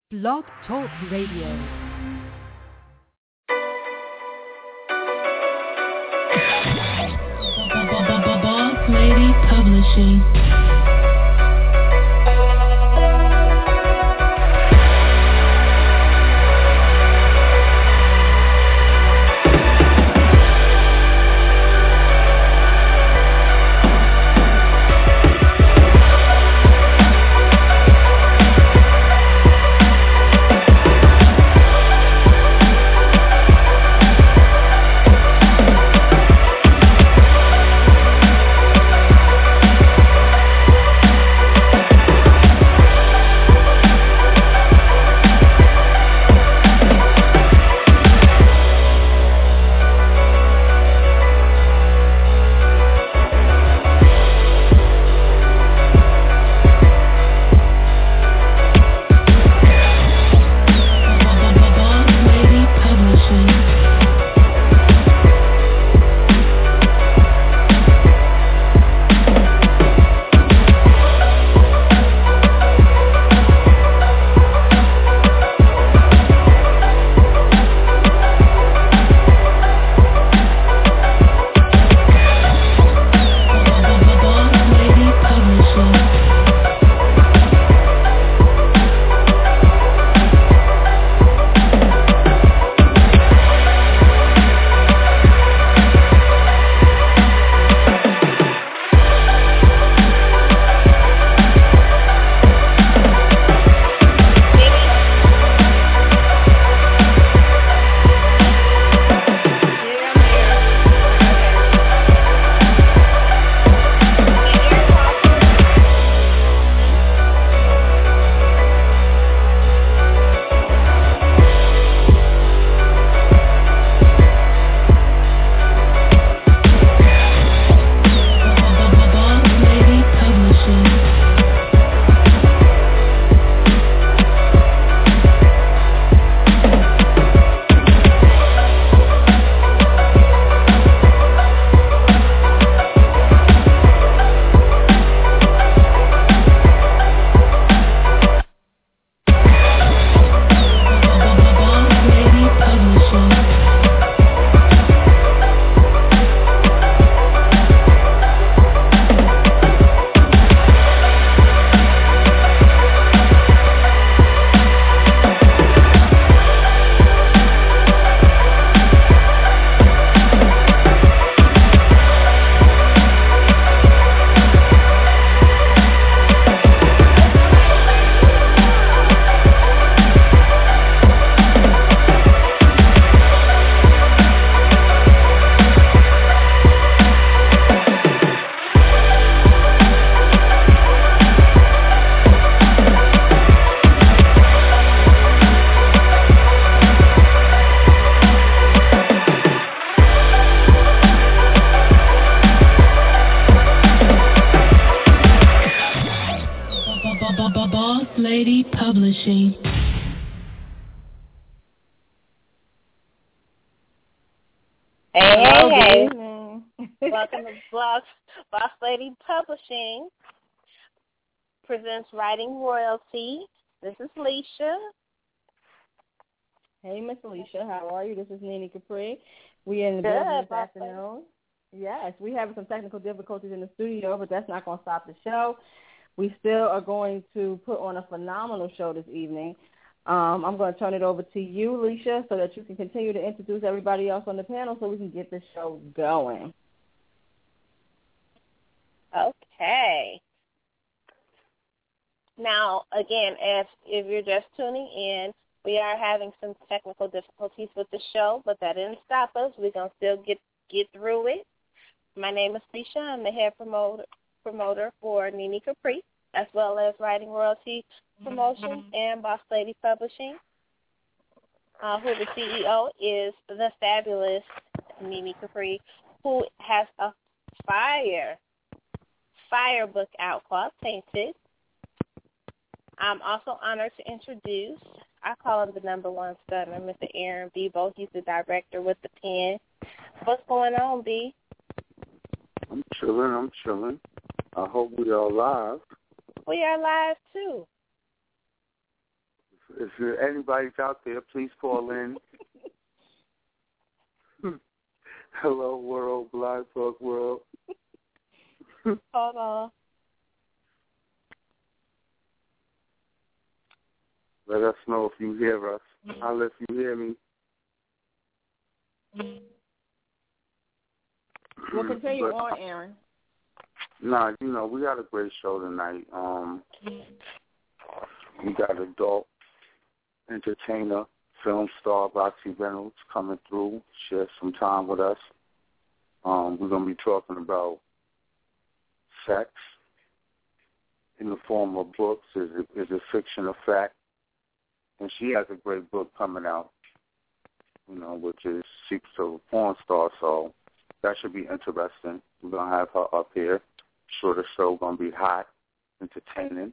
Blog Talk Radio. Boss Lady Publishing. Boss Lady Publishing. Hey. Welcome to Boss Lady Publishing presents Writing Royalty. This is Leisha. Hey, Miss Alicia, how are you? This is Nene Capri. We in the building this afternoon. Yes, we have some technical difficulties in the studio, but that's not going to stop the show. We still are going to put on a phenomenal show this evening. I'm going to turn it over to you, Alicia, so that you can continue to introduce everybody else on the panel so we can get the show going. Okay. Now, again, if you're just tuning in, we are having some technical difficulties with the show, but that didn't stop us. We're going to still get through it. My name is Leisha. I'm the head promoter for Nene Capri, as well as Writing Royalty Promotions and Boss Lady Publishing, who the CEO is the fabulous Nene Capri, who has a fire book out called Tainted. I'm also honored to introduce, I call him the number one stunner, Mr. Aaron Bebo. He's the director with the pen. What's going on, B? I'm chilling. I hope we are live. We are live, too. If anybody's out there, please call in. Hello, world, Blog Talk World. Hold on. Let us know if you hear us. I'll let you hear me. We'll continue on, Aaron. Nah, we got a great show tonight. We got adult entertainer, film star Roxy Reynolds coming through, share some time with us. We're going to be talking about sex in the form of books. Is it fiction or fact? And she has a great book coming out, which is Secrets of a Porn Star, so that should be interesting. We're going to have her up here. I'm sure the show going to be hot, entertaining.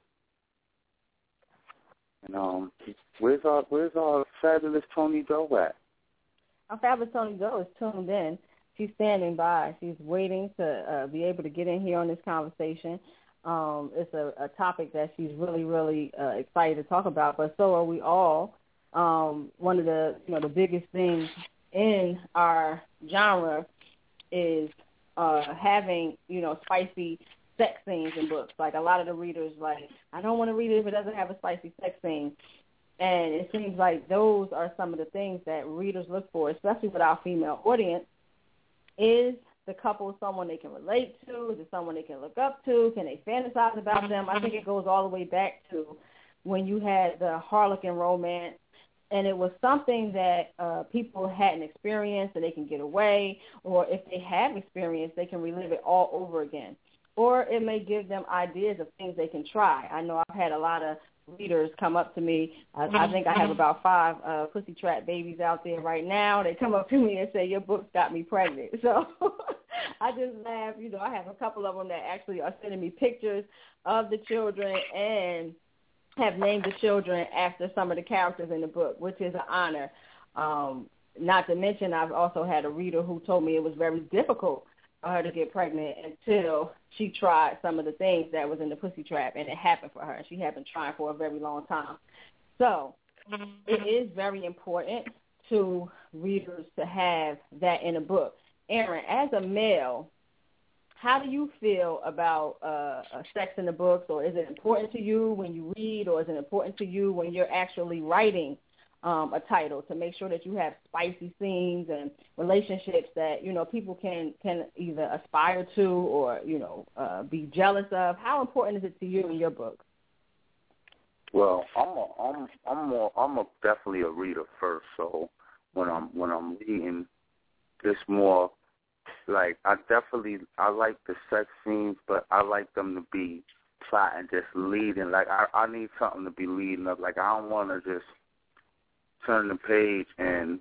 And where's our fabulous Tony Doe at? Our fabulous Tony Doe is tuned in. She's standing by. She's waiting to be able to get in here on this conversation. It's a topic that she's really, really excited to talk about, but so are we all. One of the biggest things in our genre is having spicy sex scenes in books. Like a lot of the readers, I don't want to read it if it doesn't have a spicy sex scene. And it seems like those are some of the things that readers look for, especially with our female audience. Is the couple someone they can relate to? Is it someone they can look up to? Can they fantasize about them? I think it goes all the way back to when you had the Harlequin romance, and it was something that people hadn't experienced and they can get away, or if they have experienced, they can relive it all over again. Or it may give them ideas of things they can try. I know I've had a lot of readers come up to me. I think I have about 5 pussy trap babies out there right now. They come up to me and say, your book's got me pregnant. So I just laugh. I have a couple of them that actually are sending me pictures of the children and have named the children after some of the characters in the book, which is an honor. Not to mention, I've also had a reader who told me it was very difficult for her to get pregnant until she tried some of the things that was in the pussy trap, and it happened for her. She had been trying for a very long time. So it is very important to readers to have that in a book. Aaron, as a male, how do you feel about sex in the books, or is it important to you when you read, or is it important to you when you're actually writing a title to make sure that you have spicy scenes and relationships that, people can either aspire to or, be jealous of? How important is it to you in your book? Well, I'm definitely a reader first. So when I'm reading, it's more like I like the sex scenes, but I like them to be plotting, just leading. Like I need something to be leading up. Like I don't want to just turn the page and,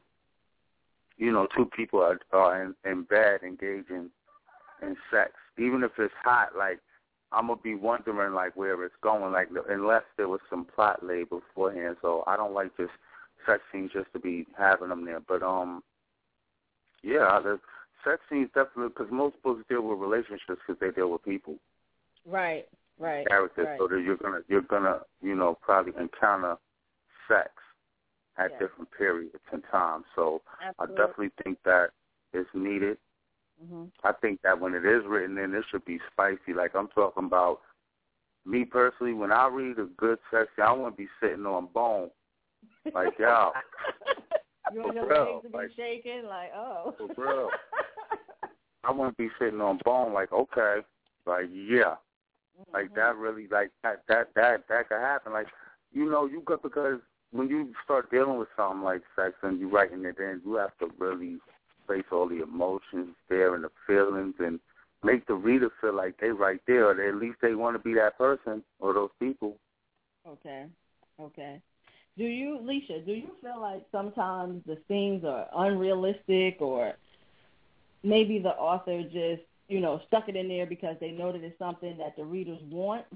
two people are in bed engaging in sex. Even if it's hot, like, I'm going to be wondering, like, where it's going, like, unless there was some plot laid beforehand. So I don't like just sex scenes just to be having them there. But, yeah, the sex scenes definitely, because most books deal with relationships because they deal with people. Right. Characters, right. So that you're gonna, probably encounter sex at different periods in time. So Absolutely. I definitely think that is needed. Mm-hmm. I think that when it is written in, it should be spicy. Like I'm talking about me personally, when I read a good sex scene, I want to be sitting on bone. Like, yo. You want your legs to be shaking? Like, oh. For real. I want to be sitting on bone like, okay. Like, yeah. Mm-hmm. Like, that really, like, that could happen. Like, you got, because when you start dealing with something like sex and you're writing it in, you have to really face all the emotions there and the feelings and make the reader feel like they right there, or at least they want to be that person or those people. Okay. Leisha, do you feel like sometimes the scenes are unrealistic, or maybe the author just, stuck it in there because they know that it's something that the readers want?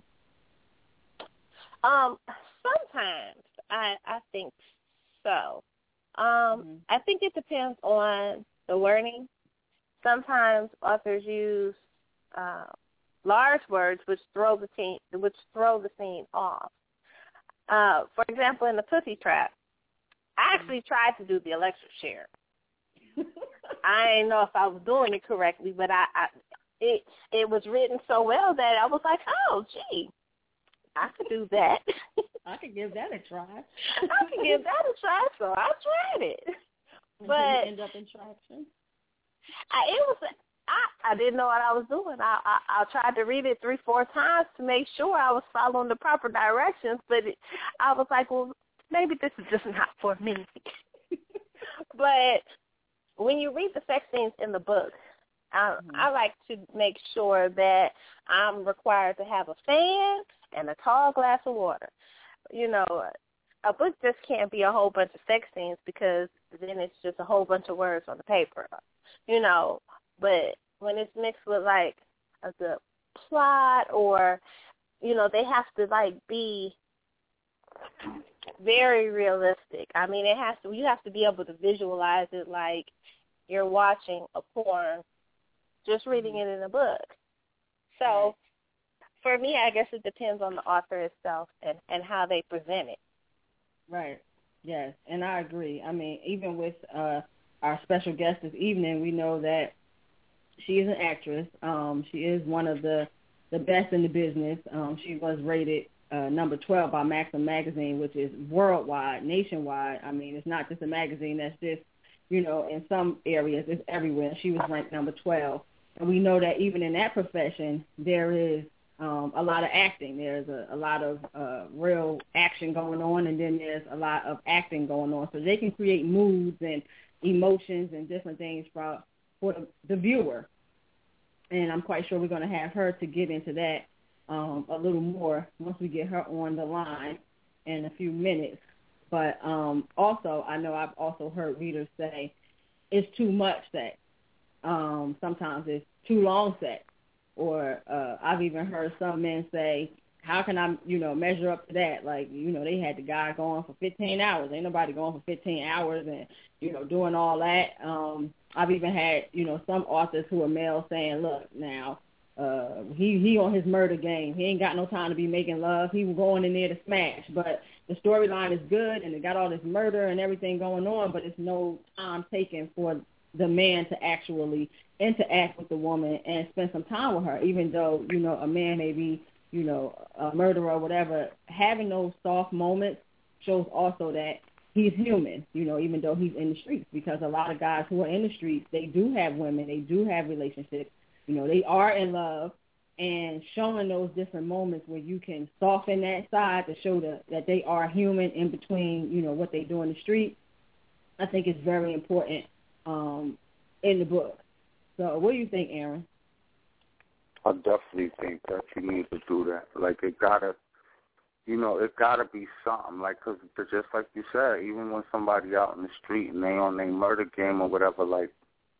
Sometimes I think so. I think it depends on the wording. Sometimes authors use large words which throw the scene off. For example, in the Pussy Trap, I actually tried to do the electric chair. I didn't know if I was doing it correctly, but it was written so well that I was like, oh, gee, I could do that. I could give that a try. So I tried it. But you end up in traction? I didn't know what I was doing. I tried to read it 3-4 times to make sure I was following the proper directions, but I was like, well, maybe this is just not for me. But when you read the sex scenes in the book, I like to make sure that I'm required to have a fan and a tall glass of water. You know, a book just can't be a whole bunch of sex scenes because then it's just a whole bunch of words on the paper, you know. But when it's mixed with, like, a good plot or, you know, they have to, like, be very realistic. I mean, you have to be able to visualize it like you're watching a porn, just reading it in a book. So for me, I guess it depends on the author itself and how they present it. Right. Yes, and I agree. I mean, even with our special guest this evening, we know that she is an actress. She is one of the best in the business. She was rated number 12 by Maxim magazine, which is worldwide, nationwide. I mean, it's not just a magazine that's just, you know, in some areas, it's everywhere. She was ranked number 12. And we know that even in that profession, there is a lot of acting. There's a lot of real action going on, and then there's a lot of acting going on. So they can create moods and emotions and different things for the viewer. And I'm quite sure we're going to have her to get into that a little more once we get her on the line in a few minutes. But also, I know I've also heard readers say it's too much sex. Sometimes it's too long sex. Or I've even heard some men say, how can I, you know, measure up to that? Like, you know, they had the guy going for 15 hours. Ain't nobody going for 15 hours and, you know, doing all that. I've even had, you know, some authors who are male saying, look, now, he on his murder game. He ain't got no time to be making love. He was going in there to smash. But the storyline is good, and it got all this murder and everything going on, but it's no time taken for the man to actually interact with the woman and spend some time with her, even though, you know, a man may be, you know, a murderer or whatever. Having those soft moments shows also that he's human, you know, even though he's in the streets, because a lot of guys who are in the streets, they do have women, they do have relationships, you know, they are in love, and showing those different moments where you can soften that side to show that they are human in between, you know, what they do in the street, I think is very important in the book. So what do you think, Aaron? I definitely think that you need to do that. Like, it gotta be something. Like, cause just like you said, even when somebody out in the street and they on their murder game or whatever, like,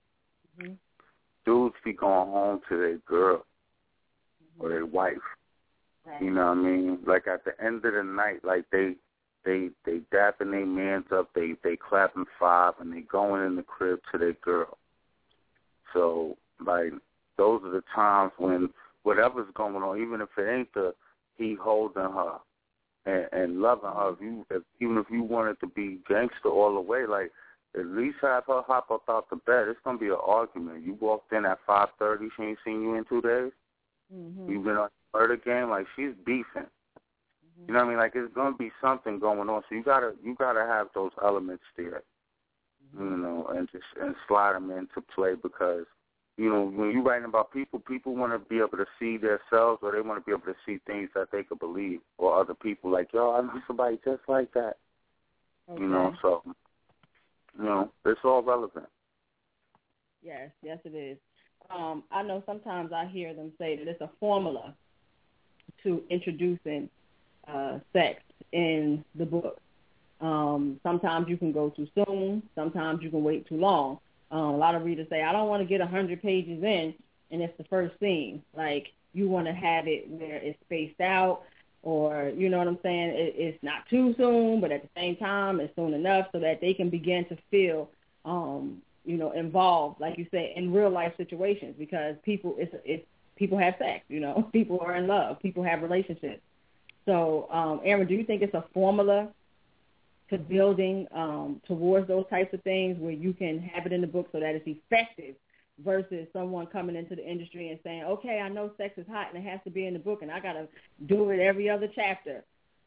dudes be going home to their girl or their wife. Right. You know what I mean? Like, at the end of the night, like, they dapping their mans up, they clapping 5, and they going in the crib to their girl. So, like, those are the times when whatever's going on, even if it ain't he holding her and loving her, even if you wanted to be gangster all the way, like, at least have her hop up out the bed. It's going to be an argument. You walked in at 5:30, she ain't seen you in 2 days. You've been on the murder game, like, she's beefing. You know what I mean? Like, it's going to be something going on. So you gotta have those elements there, you know, and slide them into play, because, you know, when you're writing about people want to be able to see themselves, or they want to be able to see things that they could believe, or other people, like, yo, I know somebody just like that. Okay. You know, so, you know, it's all relevant. Yes, it is. I know sometimes I hear them say that it's a formula to introducing sex in the book. Sometimes you can go too soon. Sometimes you can wait too long. A lot of readers say, I don't want to get 100 pages in, and it's the first scene. Like, you want to have it where it's spaced out, or, you know what I'm saying, it's not too soon, but at the same time, it's soon enough so that they can begin to feel, you know, involved, like you say, in real-life situations, because people have sex, you know. People are in love. People have relationships. So, Aaron, do you think it's a formula to building towards those types of things where you can have it in the book so that it's effective versus someone coming into the industry and saying, okay, I know sex is hot and it has to be in the book and I got to do it every other chapter.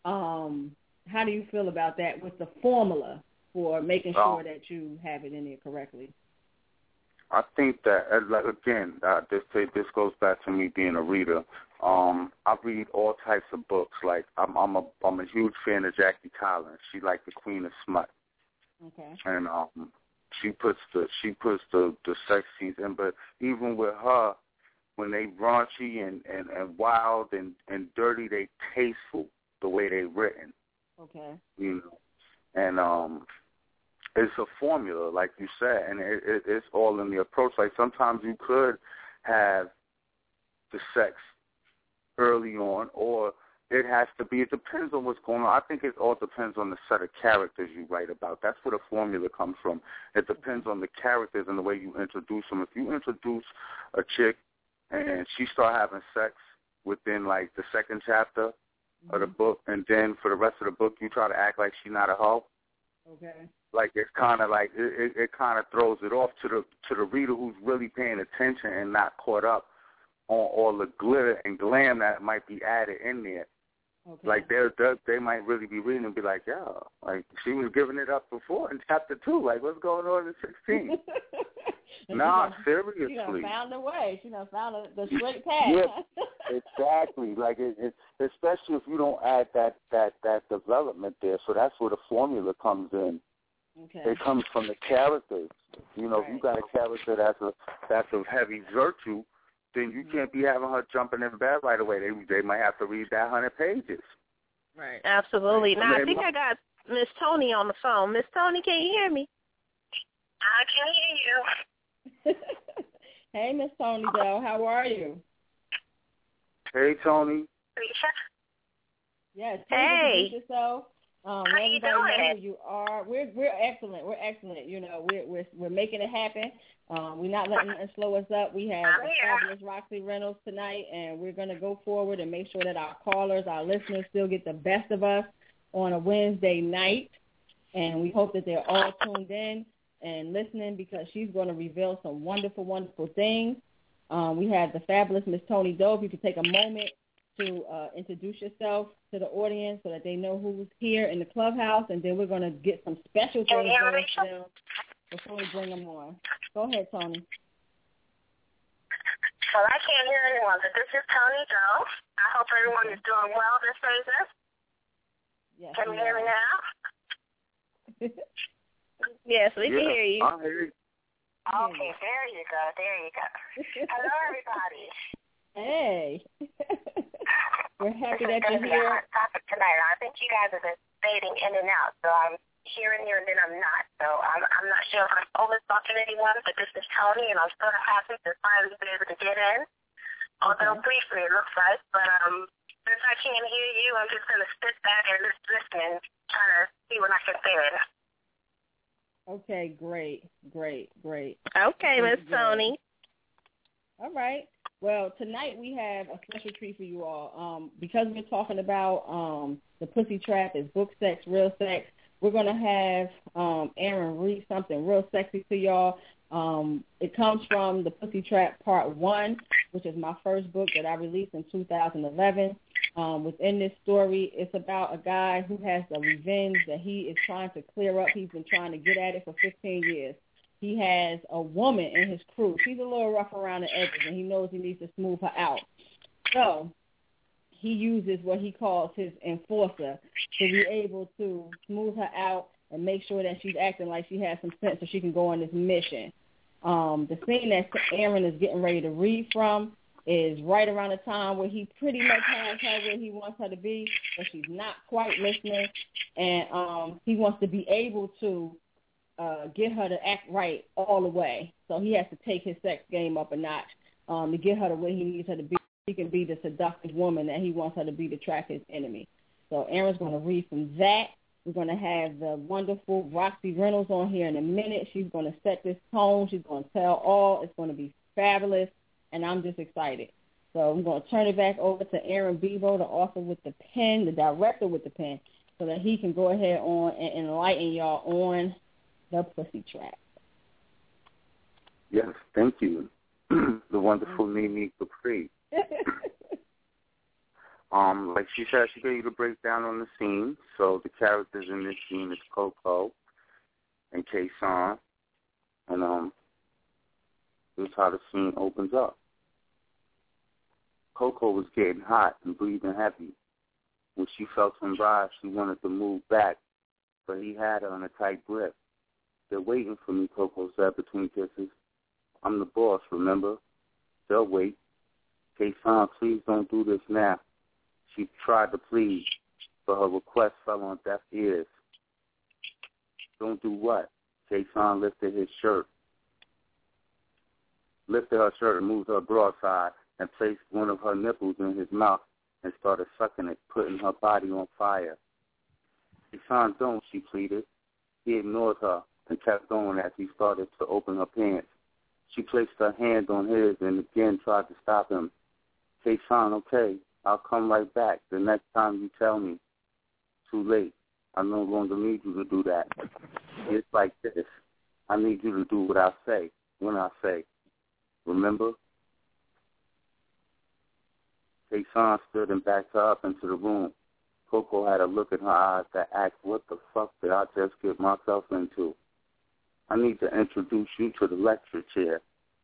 How do you feel about that with the formula for making sure that you have it in there correctly? I think that, again, this goes back to me being a reader. I read all types of books. Like I'm a huge fan of Jackie Collins. She like the queen of smut. Okay. And she puts the sex scenes in. But even with her, when they raunchy and wild and dirty, they tasteful the way they written. Okay. You know, and it's a formula, like you said, and it's all in the approach. Like sometimes you could have the sex early on, or it has to be. It depends on what's going on. I think it all depends on the set of characters you write about. That's where the formula comes from. It depends on the characters and the way you introduce them. If you introduce a chick and she start having sex within like the second chapter of the book, and then for the rest of the book you try to act like she's not a hoe. Okay. Like it's kind of like it kind of throws it off to the reader who's really paying attention and not caught up on all the glitter and glam that might be added in there. Okay. Like they might really be reading and be like, yeah, like she was giving it up before in chapter 2. Like what's going on in 16? Nah, seriously. She done found a way. She done found the straight path. Yeah, exactly. Like it, especially if you don't add that development there. So that's where the formula comes in. Okay. It comes from the characters. You know, right. If you got a character that's of heavy virtue, then you can't be having her jumping in bed right away. They might have to read that 100 pages. Right. Absolutely. Now, I think I got Miss Tony on the phone. Miss Tony, can you hear me? I can hear you. Hey, Miss Tony Doe, how are you? Hey, Tony. Yes. Hey. Introduce yourself. How you doing? Know who you are. We're excellent. We're excellent. You know, we're making it happen. We're not letting it slow us up. We have fabulous Roxy Reynolds tonight, and we're going to go forward and make sure that our callers, our listeners, still get the best of us on a Wednesday night. And we hope that they're all tuned in and listening because she's going to reveal some wonderful, wonderful things. We have the fabulous Miss Tony Doe. If you could take a moment to introduce yourself to the audience so that they know who's here in the clubhouse, and then we're going to get some special things going for them before we bring them on. Go ahead, Tony. Well, I can't hear anyone, but this is Tony Doe. I hope everyone is doing well this season. Yes, can you hear me now? Yes, we can hear you. I hear you. Okay, there you go. Hello, everybody. Hey. We're happy that you're here. This is a topic tonight. I think you guys have been fading in and out, so I'm here and there, and then I'm not. So I'm not sure if I'm overtalking anyone, but this is Tony, and I'm sort of happy to finally be able to get in. Although briefly it looks like, but since I can't hear you, I'm just going to sit back and listen and try to see what I can fit in. Okay, great. Okay, Miss Tony. All right. Well, tonight we have a special treat for you all. Because we're talking about the Pussy Trap is book sex, real sex, we're going to have Aaron read something real sexy to y'all. It comes from the Pussy Trap Part 1, which is my first book that I released in 2011. Within this story, it's about a guy who has a revenge that he is trying to clear up. He's been trying to get at it for 15 years. He has a woman in his crew. She's a little rough around the edges, and he knows he needs to smooth her out. So he uses what he calls his enforcer to be able to smooth her out and make sure that she's acting like she has some sense so she can go on this mission. The scene that Aaron is getting ready to read from is right around the time where he pretty much has her where he wants her to be, but she's not quite listening, and he wants to be able to get her to act right all the way. So he has to take his sex game up a notch to get her the way he needs her to be. She can be the seductive woman that he wants her to be to track his enemy. So Aaron's going to read from that. We're going to have the wonderful Roxy Reynolds on here in a minute. She's going to set this tone. She's going to tell all. It's going to be fabulous, and I'm just excited. So I'm going to turn it back over to Aaron Bebo, the author with the pen, the director with the pen, so that he can go ahead on and enlighten y'all on the pussy trap. Yes, thank you. The wonderful Nene Capri. Like she said, she gave you the breakdown on the scene. So the characters in this scene is Coco and Kason. And this is how the scene opens up. Coco was getting hot and breathing heavy. When she felt him rise, she wanted to move back, but he had her in a tight grip. They're waiting for me, Coco said between kisses. I'm the boss, remember? They'll wait. Kason, please don't do this now. She tried to plead, but her request fell on deaf ears. Don't do what? Kason lifted her shirt and moved her broadside and placed one of her nipples in his mouth and started sucking it, putting her body on fire. Kason, don't, she pleaded. He ignored her and kept going as he started to open her pants. She placed her hand on his and again tried to stop him. Kason, okay, I'll come right back the next time you tell me. Too late. I no longer need you to do that. It's like this. I need you to do what I say, when I say. Remember? Kason stood and backed her up into the room. Coco had a look in her eyes that asked, what the fuck did I just get myself into? I need to introduce you to the lecture chair,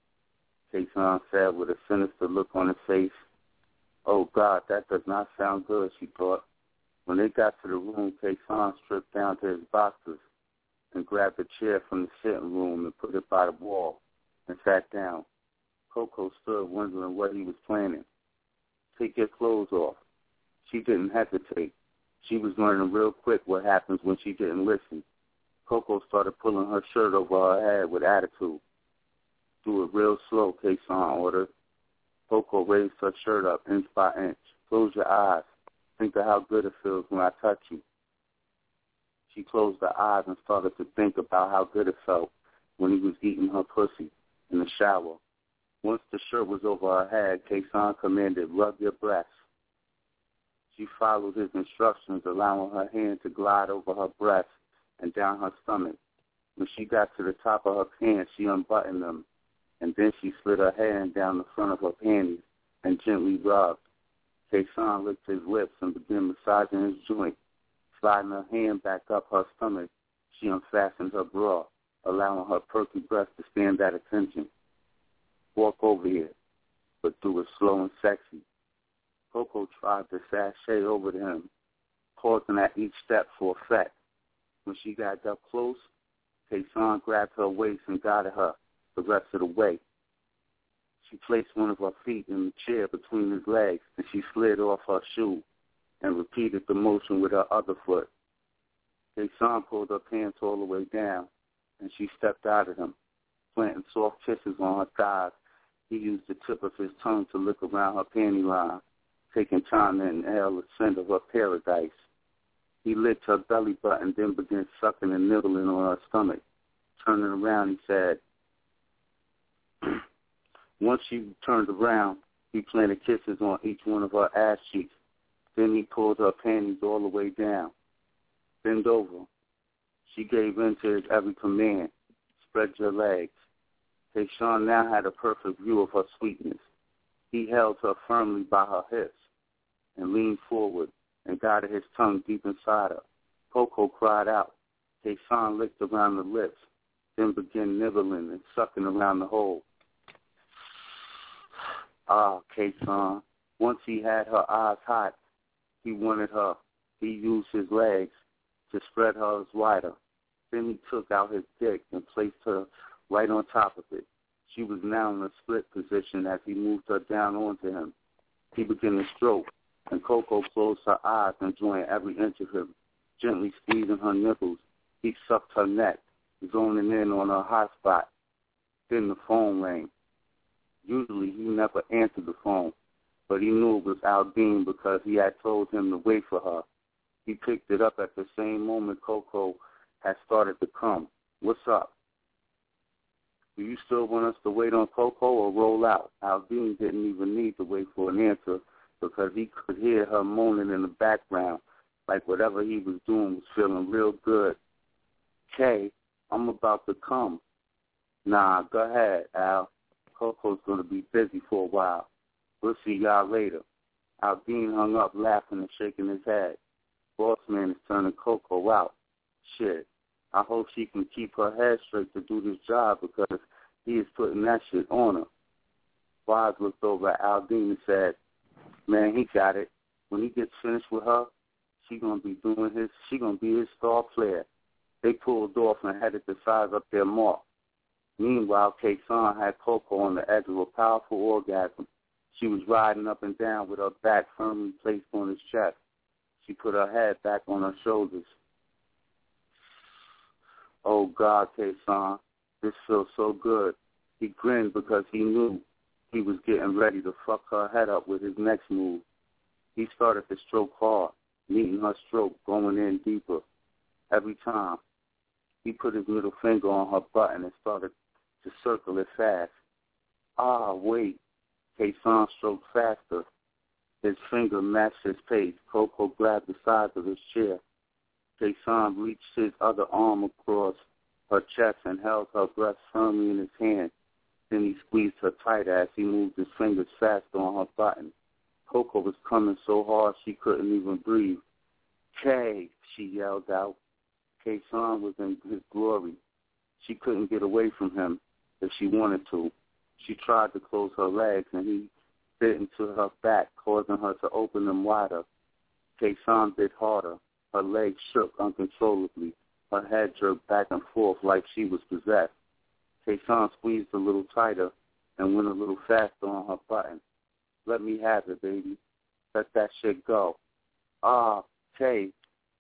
Kason said with a sinister look on his face. Oh, God, that does not sound good, she thought. When they got to the room, Kason stripped down to his boxers and grabbed a chair from the sitting room and put it by the wall and sat down. Coco stood wondering what he was planning. Take your clothes off. She didn't hesitate. She was learning real quick what happens when she didn't listen. Coco started pulling her shirt over her head with attitude. Do it real slow, Kason ordered. Coco raised her shirt up inch by inch. Close your eyes. Think of how good it feels when I touch you. She closed her eyes and started to think about how good it felt when he was eating her pussy in the shower. Once the shirt was over her head, Kason commanded, rub your breasts. She followed his instructions, allowing her hand to glide over her breasts and down her stomach. When she got to the top of her pants, she unbuttoned them, and then she slid her hand down the front of her panties and gently rubbed. Kason licked his lips and began massaging his joint. Sliding her hand back up her stomach, she unfastened her bra, allowing her perky breast to stand at attention. Walk over here, but do it slow and sexy. Coco tried to sashay over to him, pausing at each step for effect. When she got up close, Kason grabbed her waist and guided her the rest of the way. She placed one of her feet in the chair between his legs, and she slid off her shoe and repeated the motion with her other foot. Kason pulled her pants all the way down, and she stepped out of them, planting soft kisses on her thighs. He used the tip of his tongue to lick around her panty line, taking time to inhale the scent of her paradise. He licked her belly button, then began sucking and nibbling on her stomach. Turning around, he said, once she turned around, he planted kisses on each one of her ass cheeks. Then he pulled her panties all the way down. Bend over. She gave in to his every command. Spread your legs. Kason now had a perfect view of her sweetness. He held her firmly by her hips and leaned forward and guided his tongue deep inside her. Coco cried out. Kason licked around the lips, then began nibbling and sucking around the hole. Ah, Kason. Once he had her eyes hot, he wanted her. He used his legs to spread hers wider. Then he took out his dick and placed her right on top of it. She was now in a split position as he moved her down onto him. He began to stroke, and Coco closed her eyes, enjoying every inch of him. Gently squeezing her nipples, he sucked her neck, zoning in on her hot spot. Then the phone rang. Usually he never answered the phone, but he knew it was Aldine because he had told him to wait for her. He picked it up at the same moment Coco had started to come. What's up? Do you still want us to wait on Coco or roll out? Aldean didn't even need to wait for an answer because he could hear her moaning in the background like whatever he was doing was feeling real good. Kay, I'm about to come. Nah, go ahead, Al. Coco's going to be busy for a while. We'll see y'all later. Aldean hung up laughing and shaking his head. Boss man is turning Coco out. Shit. I hope she can keep her head straight to do this job because he is putting that shit on her. Wise looked over at Aldean and said, man, he got it. When he gets finished with her, she gonna be his star player. They pulled off and headed to size up their mark. Meanwhile, Kay-san had Coco on the edge of a powerful orgasm. She was riding up and down with her back firmly placed on his chest. She put her head back on her shoulders. Oh, God, Kay-san, this feels so good. He grinned because he knew he was getting ready to fuck her head up with his next move. He started to stroke hard, meeting her stroke, going in deeper. Every time, he put his middle finger on her button and started to circle it fast. Ah, wait. Kay-san stroked faster. His finger matched his pace. Coco grabbed the sides of his chair. Kay-san reached his other arm across her chest and held her breast firmly in his hand. Then he squeezed her tighter as he moved his fingers faster on her button. Coco was coming so hard she couldn't even breathe. Kay, she yelled out. Kay-san was in his glory. She couldn't get away from him if she wanted to. She tried to close her legs, and he bit into her back, causing her to open them wider. Kay-san bit harder. Her legs shook uncontrollably. Her head jerked back and forth like she was possessed. Kay-san squeezed a little tighter and went a little faster on her button. Let me have it, baby. Let that shit go. Ah, Kay.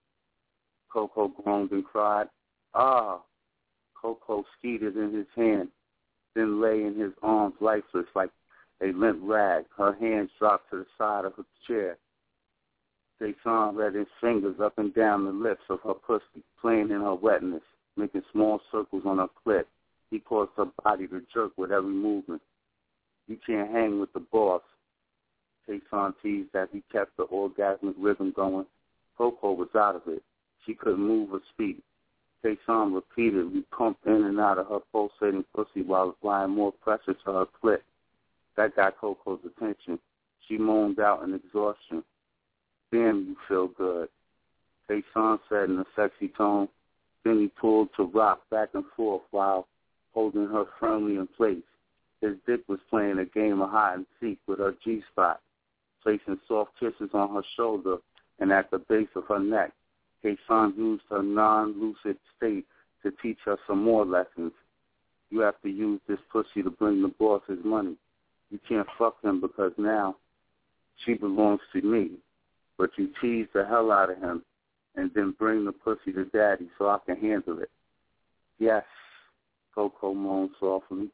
Coco groaned and cried. Ah. Coco skeeted in his hand, then lay in his arms lifeless like a limp rag. Her hands dropped to the side of her chair. Kay-san read his fingers up and down the lips of her pussy, playing in her wetness, making small circles on her clit. He caused her body to jerk with every movement. You can't hang with the boss. Kay-san teased as he kept the orgasmic rhythm going. Coco was out of it. She couldn't move or speak. Kay-san repeatedly pumped in and out of her pulsating pussy while applying more pressure to her clit. That got Coco's attention. She moaned out in exhaustion. Damn, you feel good, Kay-san said in a sexy tone. Then he pulled to rock back and forth while holding her firmly in place. His dick was playing a game of hide and seek with her G-spot, placing soft kisses on her shoulder and at the base of her neck. Kay-san used her non-lucid state to teach her some more lessons. You have to use this pussy to bring the boss his money. You can't fuck him because now she belongs to me. But you tease the hell out of him and then bring the pussy to daddy so I can handle it. Yes, Coco moaned softly.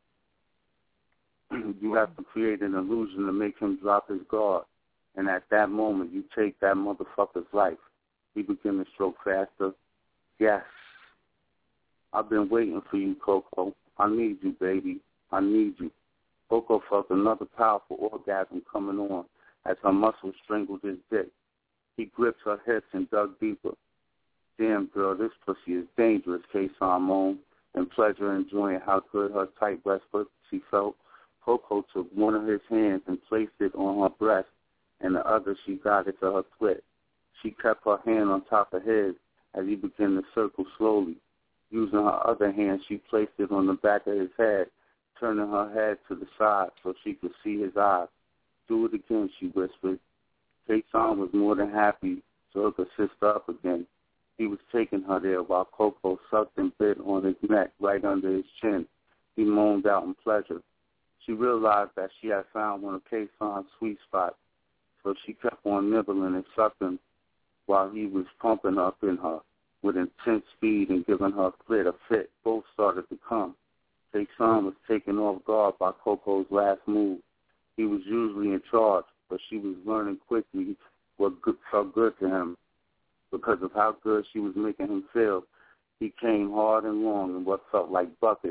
You have to create an illusion to make him drop his guard. And at that moment, you take that motherfucker's life. He began to stroke faster. Yes. I've been waiting for you, Coco. I need you, baby. I need you. Coco felt another powerful orgasm coming on as her muscles strangled his dick. He gripped her hips and dug deeper. Damn, girl, this pussy is dangerous, Kay-san moaned, in pleasure enjoying how good her tight breast pussy felt. Coco took one of his hands and placed it on her breast, and the other she got it to her clit. She kept her hand on top of his as he began to circle slowly. Using her other hand, she placed it on the back of his head, turning her head to the side so she could see his eyes. Do it again, she whispered. Kay-san was more than happy to hook her sister up again. He was taking her there while Coco sucked and bit on his neck right under his chin. He moaned out in pleasure. She realized that she had found one of Kay-san's sweet spots, so she kept on nibbling and sucking while he was pumping up in her with intense speed and giving her clit a fit. Both started to come. Kay-san was taken off guard by Coco's last move. He was usually in charge, but she was learning quickly what felt good to him. Because of how good she was making him feel, he came hard and long in what felt like buckets.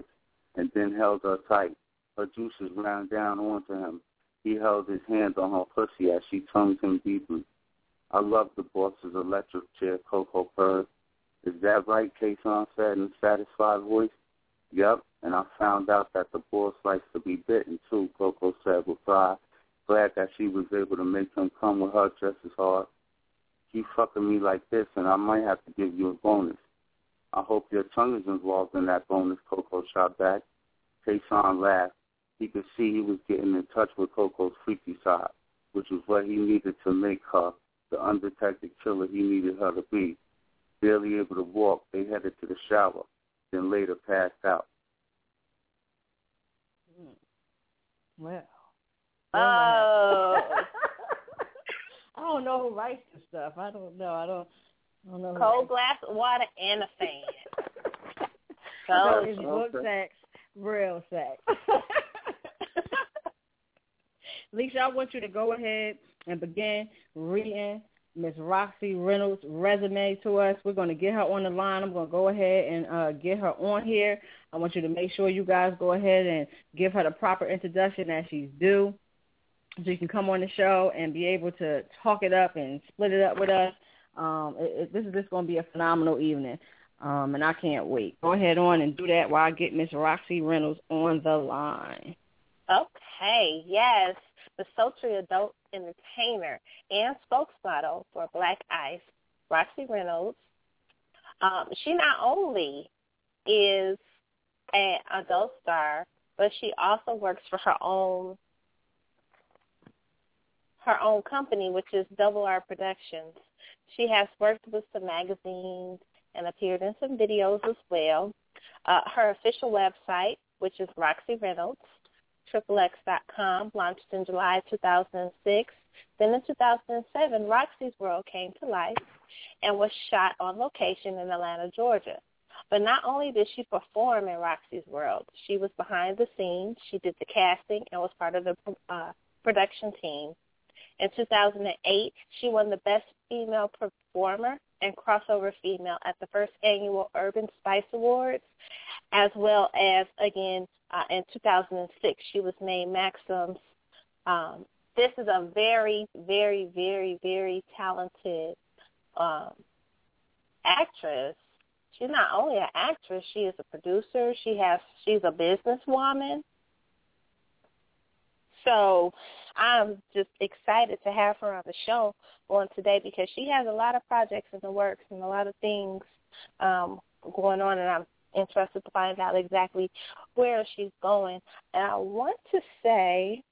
and then held her tight. Her juices ran down onto him. He held his hand on her pussy as she tongued him deeply. I love the boss's electric chair, Coco purred. Is that right, Kason said in a satisfied voice. Yep, and I found out that the boss likes to be bitten, too, Coco said with pride, glad that she was able to make him come with her just as hard. Keep fucking me like this, and I might have to give you a bonus. I hope your tongue is involved in that bonus, Coco shot back. Kason laughed. He could see he was getting in touch with Coco's freaky side, which was what he needed to make her the undetected killer he needed her to be. Barely able to walk, they headed to the shower, then later passed out. Well. Oh. I don't know who writes this stuff. I don't know. I don't know. Cold glass of water and a fan. So it's book sex, real sex. Leisha, I want you to go ahead and begin reading Miss Roxy Reynolds' resume to us. We're going to get her on the line. I'm going to go ahead and get her on here. I want you to make sure you guys go ahead and give her the proper introduction as she's due, so you can come on the show and be able to talk it up and split it up with us. This is just going to be a phenomenal evening, and I can't wait. Go ahead on and do that while I get Miss Roxy Reynolds on the line. Okay, yes. The sultry adult entertainer and spokesmodel for Black Ice, Roxy Reynolds. She not only is an adult star, but she also works for her own company, which is Double R Productions. She has worked with some magazines and appeared in some videos as well. Her official website, which is Roxy Reynolds, XXX.com, launched in July 2006. Then in 2007, Roxy's World came to life and was shot on location in Atlanta, Georgia. But not only did she perform in Roxy's World, she was behind the scenes. She did the casting and was part of the production team. In 2008, she won the Best Female Performer and Crossover Female at the first annual Urban Spice Awards, as well as, again, in 2006, she was named Maxim's. This is a very, very, very, very talented actress. She's not only an actress, she is a producer. She's a businesswoman. So I'm just excited to have her on the show on today because she has a lot of projects in the works and a lot of things going on, and I'm interested to find out exactly where she's going. And I want to say,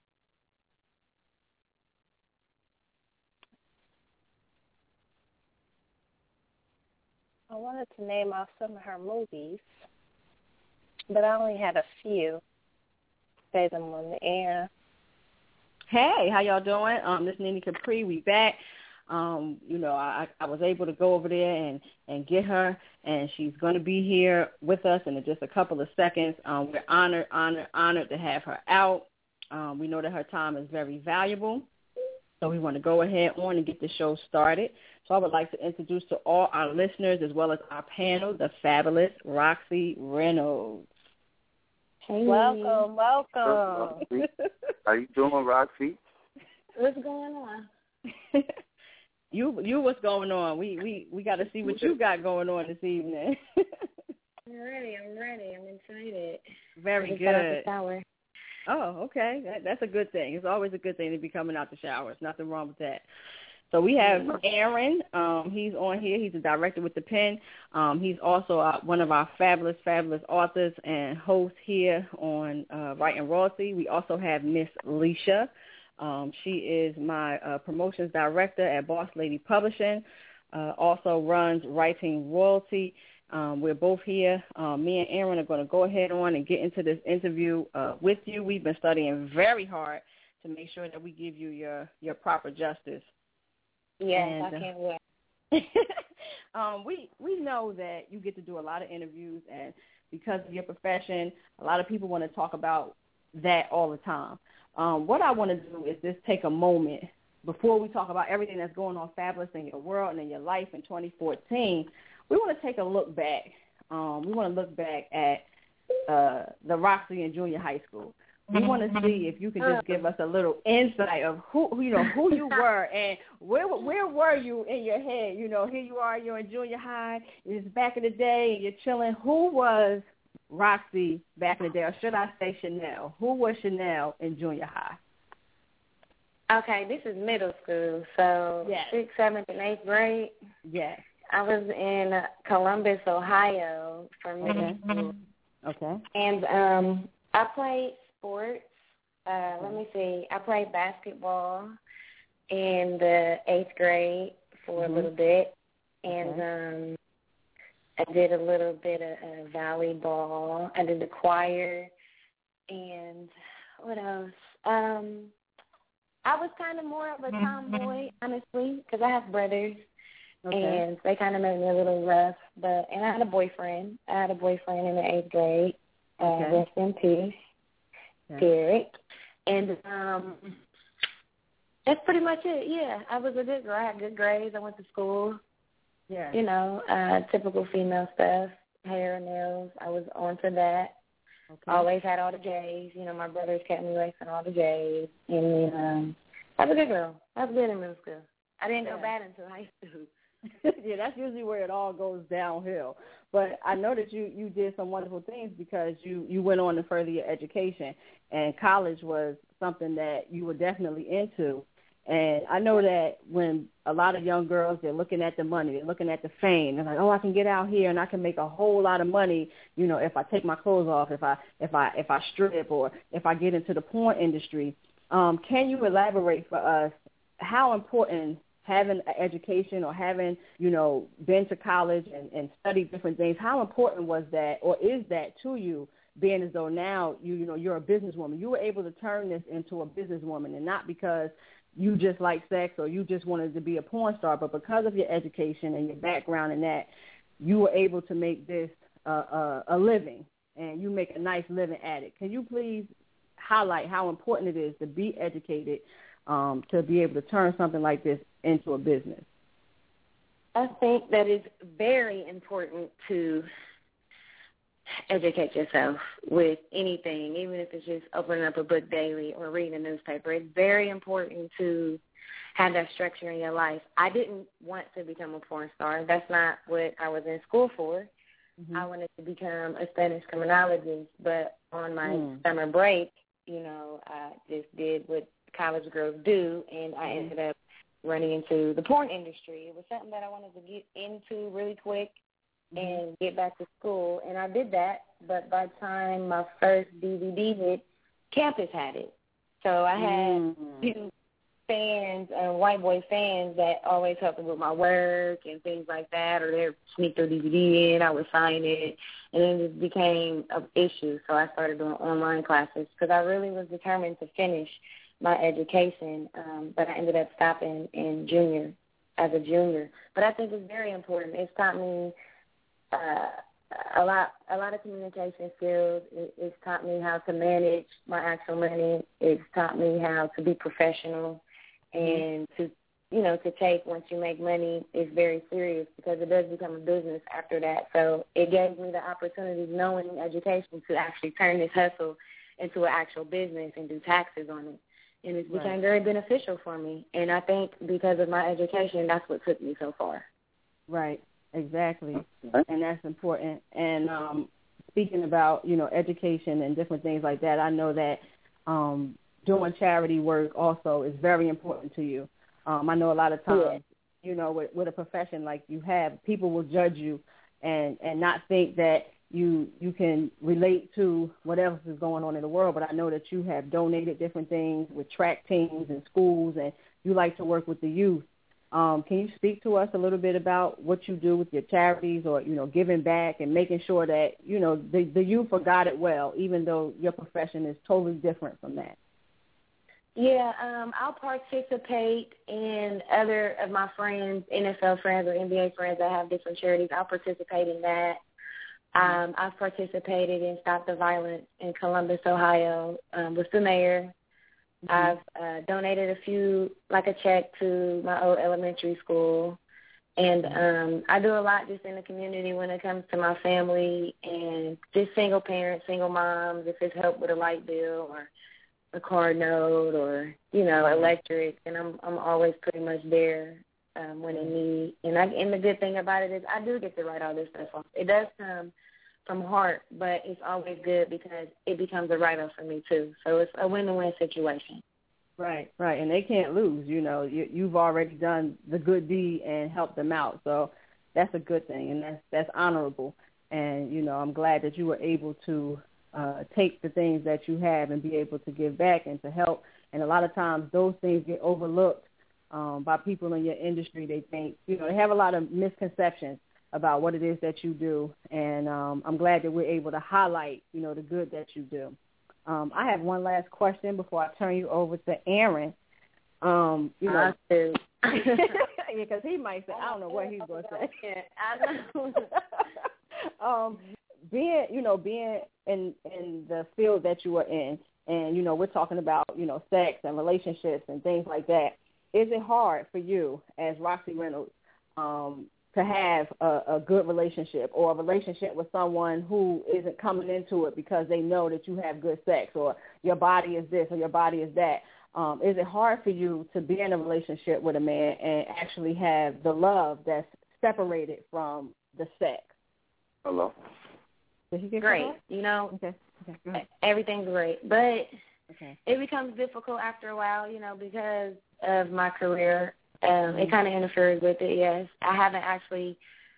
I wanted to name off some of her movies, but I only had a few. Say them on the air. Hey, how y'all doing? This is Nene Capri. We back. I was able to go over there and get her, and she's going to be here with us in just a couple of seconds. We're honored to have her out. We know that her time is very valuable, so we want to go ahead on and get the show started. So I would like to introduce to all our listeners as well as our panel, the fabulous Roxy Reynolds. Hey. Welcome. How you doing, Roxy? What's going on? You what's going on? We got to see what you got going on this evening. I'm ready. I'm excited. Very good. Out the shower. Oh, okay. That's a good thing. It's always a good thing to be coming out the shower. There's nothing wrong with that. So we have Aaron. He's on here. He's a director with The Pen. He's also one of our fabulous authors and hosts here on Right and Royalty. We also have Miss Leisha. She is my promotions director at Boss Lady Publishing. Also runs Writing Royalty. We're both here. Me and Aaron are going to go ahead on and get into this interview with you. We've been studying very hard to make sure that we give you your proper justice. Yes, I can't wait. We know that you get to do a lot of interviews, and because of your profession, a lot of people want to talk about that all the time. What I want to do is just take a moment before we talk about everything that's going on fabulous in your world and in your life in 2014. We want to take a look back. We want to look back at the Roxy in junior high school. We want to see if you can just give us a little insight of who you were and where were you in your head. Here you are, you're in junior high. It's back in the day, and you're chilling. Who was Roxy back in the day, or should I say Chanel? Who was Chanel in junior high? Okay, this is middle school, so yes. 6th, 7th, and 8th grade. Yes. I was in Columbus, Ohio for middle school. Okay. And I played sports. Let me see. I played basketball in the 8th grade for a little bit, and I did a little bit of volleyball. I did the choir, and what else? I was kind of more of a tomboy, honestly, because I have brothers, and they kind of made me a little rough. And I had a boyfriend. I had a boyfriend in the 8th grade. Rest in peace, Derek. And that's pretty much it. Yeah, I was a good girl. I had good grades. I went to school. Yeah. Typical female stuff, hair and nails. I was on to that. Okay. Always had all the J's. My brothers kept me away from all the J's. And I was a good girl. I was good in middle school. I didn't go bad until high school. Yeah, that's usually where it all goes downhill. But I know that you did some wonderful things because you went on to further your education, and college was something that you were definitely into. And I know that when a lot of young girls, they're looking at the money, they're looking at the fame, they're like, oh, I can get out here and I can make a whole lot of money, if I take my clothes off, if I strip, or if I get into the porn industry. Can you elaborate for us how important having an education or having, been to college and studied different things, how important was that or is that to you, being as though now you're a businesswoman? You were able to turn this into a businesswoman, and not because you just like sex or you just wanted to be a porn star, but because of your education and your background in that, you were able to make this a living, and you make a nice living at it. Can you please highlight how important it is to be educated, to be able to turn something like this into a business? I think that it's very important to educate yourself with anything, even if it's just opening up a book daily or reading a newspaper. It's very important to have that structure in your life. I didn't want to become a porn star. That's not what I was in school for. I wanted to become a Spanish criminologist, but on my summer break, I just did what college girls do, and I ended up running into the porn industry. It was something that I wanted to get into really quick and get back to school, and I did that. But by the time my first DVD hit, campus had it. So I had two fans, white boy fans, that always helped me with my work and things like that, or they'd sneak their DVD in, I would sign it, and then it became an issue. So I started doing online classes because I really was determined to finish my education, but I ended up stopping as a junior. But I think it's very important. It's taught me a lot of communication skills. It's taught me how to manage my actual money. It's taught me how to be professional and to take, once you make money, it's very serious because it does become a business after that. So it gave me the opportunity, knowing education, to actually turn this hustle into an actual business and do taxes on it. And it's become very beneficial for me. And I think because of my education, that's what took me so far. Right. Exactly, and that's important. And speaking about, education and different things like that, I know that doing charity work also is very important to you. I know a lot of times, with a profession like you have, people will judge you and not think that you can relate to whatever is going on in the world. But I know that you have donated different things with track teams and schools, and you like to work with the youth. Can you speak to us a little bit about what you do with your charities, or, giving back and making sure that, the youth are guided well, even though your profession is totally different from that? Yeah, I'll participate in other of my friends, NFL friends or NBA friends that have different charities. I'll participate in that. I've participated in Stop the Violence in Columbus, Ohio, with the mayor. I've donated a check to my old elementary school, And I do a lot just in the community when it comes to my family and just single parents, single moms, if it's help with a light bill or a car note or, electric. And I'm always pretty much there when they need. And the good thing about it is I do get to write all this stuff off. It does come from heart, but it's always good because it becomes a write-off for me too. So it's a win-win situation. Right, and they can't lose. You've already done the good deed and helped them out, so that's a good thing, and that's honorable. And I'm glad that you were able to take the things that you have and be able to give back and to help. And a lot of times those things get overlooked by people in your industry. They think they have a lot of misconceptions about what it is that you do, and I'm glad that we're able to highlight the good that you do. I have one last question before I turn you over to Aaron. Because he might say, I don't know what he's going to say. I know. Being in the field that you are in, and we're talking about sex and relationships and things like that. Is it hard for you as Roxy Reynolds to have a good relationship or a relationship with someone who isn't coming into it because they know that you have good sex or your body is this or your body is that? Is it hard for you to be in a relationship with a man and actually have the love that's separated from the sex? Hello? Did he get great. Okay. Everything's great. But it becomes difficult after a while, because of my career. It kind of interferes with it, yes. I haven't actually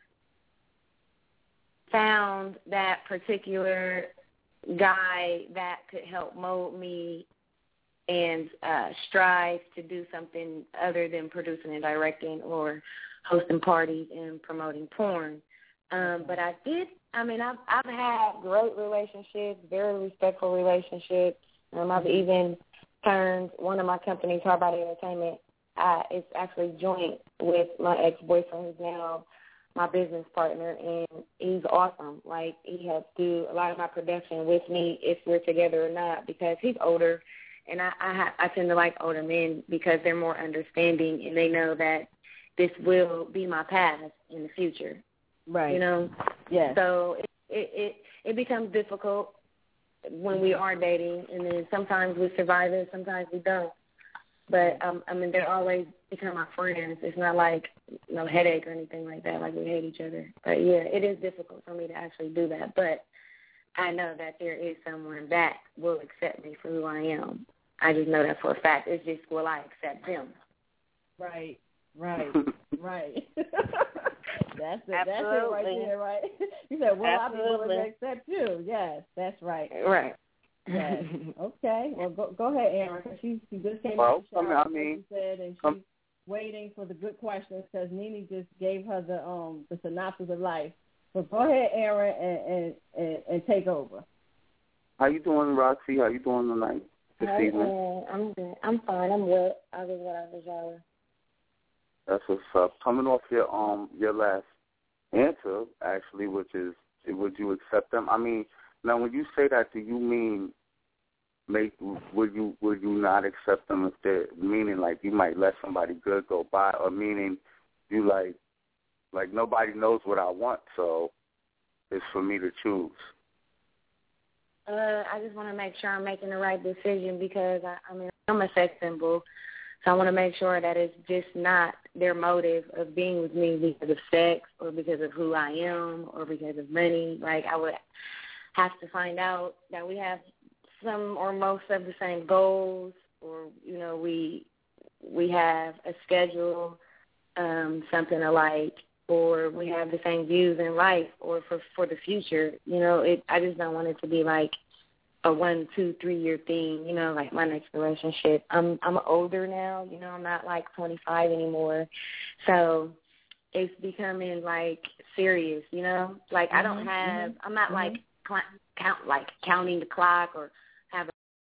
found that particular guy that could help mold me and strive to do something other than producing and directing or hosting parties and promoting porn. But I've had great relationships, very respectful relationships. I've even turned one of my companies, Hard Body Entertainment, it's actually joint with my ex-boyfriend who's now my business partner, and he's awesome. Like, he helps do a lot of my production with me if we're together or not because he's older, and I tend to like older men because they're more understanding and they know that this will be my path in the future. Right. Yeah. So it becomes difficult when we are dating, and then sometimes we survive it, sometimes we don't. But, they're always become my friends. It's not like no headache or anything like that, like we hate each other. But, yeah, it is difficult for me to actually do that. But I know that there is someone that will accept me for who I am. I just know that for a fact. It's just, will I accept him? Right. That's it right there, right? You said, will I be willing to accept you? Yes, that's right. Right. Yes. Okay. Well, go ahead, Aaron, because she just came out of the shower, like you said, and she's waiting for the good questions because Nene just gave her the synopsis of life. So go ahead, Aaron, and take over. How you doing, Roxy? How you doing tonight? This evening? I'm good. I'm fine. I'm wet. I just got out of the shower. That's what's up. Coming off your last answer, actually, which is, would you accept them? I mean, now when you say that, do you mean would you not accept them if they're meaning like you might let somebody good go by, or meaning you like nobody knows what I want, so it's for me to choose? I just want to make sure I'm making the right decision because I'm a sex symbol. So I want to make sure that it's just not their motive of being with me because of sex or because of who I am or because of money. Like, I would have to find out that we have some or most of the same goals, or, we have a schedule, something alike, or we have the same views in life or for the future. I just don't want it to be like a 1, 2, 3 year thing, like my next relationship. I'm older now, I'm not like 25 anymore. So it's becoming like serious, like I don't have, I'm not like counting the clock or have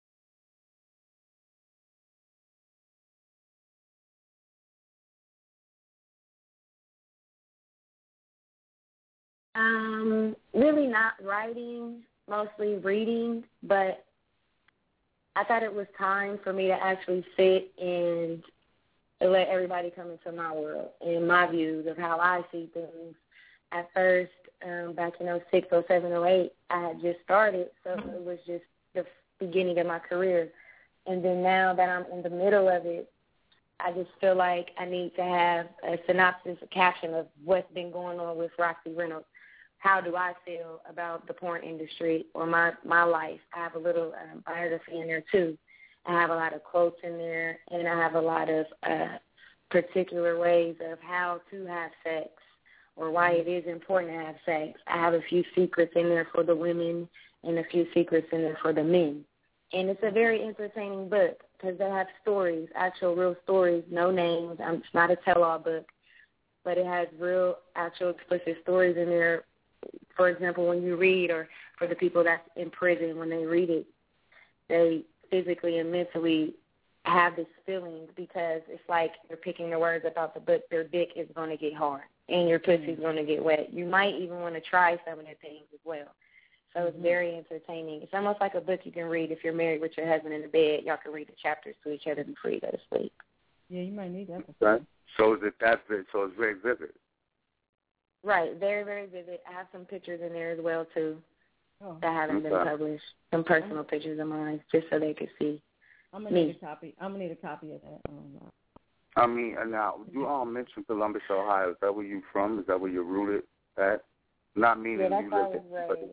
really not writing, mostly reading, but I thought it was time for me to actually sit and to let everybody come into my world and my views of how I see things. At first, back in 06, 07, 08, I had just started, so it was just the beginning of my career. And then now that I'm in the middle of it, I just feel like I need to have a synopsis, a caption of what's been going on with Roxy Reynolds. How do I feel about the porn industry or my life? I have a little biography in there, too. I have a lot of quotes in there, and I have a lot of particular ways of how to have sex or why it is important to have sex. I have a few secrets in there for the women and a few secrets in there for the men. And it's a very entertaining book because they have stories, actual real stories, no names. It's not a tell-all book, but it has real, actual explicit stories in there. For example, when you read, or for the people that's in prison, when they read it, they physically and mentally have this feeling because it's like you're picking the words about the book. Their dick is going to get hard and your pussy's going to get wet. You might even want to try some of the things as well. So it's very entertaining. It's almost like a book you can read if you're married with your husband in the bed. Y'all can read the chapters to each other before you go to sleep. Yeah, you might need that. Okay. So is it that big? So it's very vivid. Right, very, very vivid. I have some pictures in there as well, too, that haven't been published. Some personal pictures of mine, just so they could see I'm gonna need a copy. I'm gonna need a copy of that. I mean, now you all mentioned Columbus, Ohio. Is that where you from? Is that where you're rooted at? Not meaning yeah, that's you where I live was raised.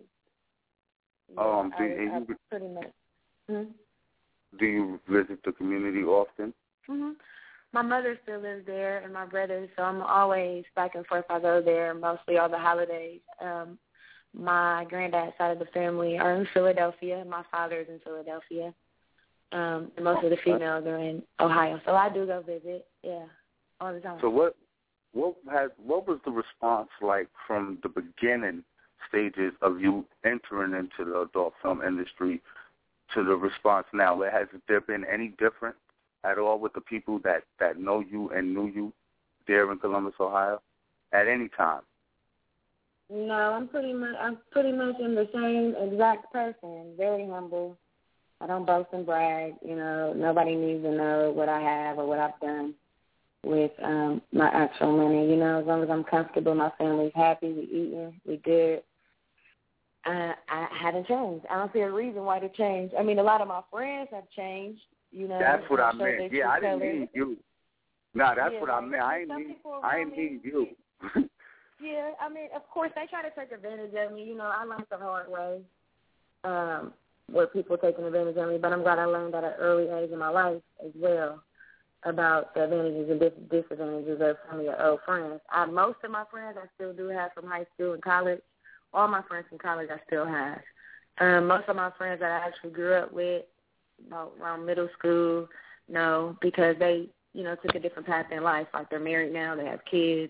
Pretty much. Do you visit the community often? My mother still lives there, and my brother, so I'm always back and forth. I go there mostly all the holidays. My granddad's side of the family are in Philadelphia. My father's in Philadelphia. And most of the females are in Ohio, so I do go visit. Yeah, all the time. So what was the response like from the beginning stages of you entering into the adult film industry to the response now? Has there been any difference at all with the people that know you and knew you there in Columbus, Ohio, at any time? No, I'm pretty much in the same exact person. Very humble. I don't boast and brag. Nobody needs to know what I have or what I've done with my actual money. As long as I'm comfortable, my family's happy, we eating, we good. I haven't changed. I don't see a reason why to change. I mean, a lot of my friends have changed. That's what I meant. Yeah, I didn't mean you. No, that's what I meant. I ain't mean you. Yeah, I mean, of course, they try to take advantage of me. I learned the hard way with people taking advantage of me, but I'm glad I learned at an early age in my life as well about the advantages and disadvantages of some of your old friends. Most of my friends I still do have from high school and college. All my friends from college I still have. Most of my friends that I actually grew up with around middle school, no, because they, took a different path in life. Like they're married now, they have kids.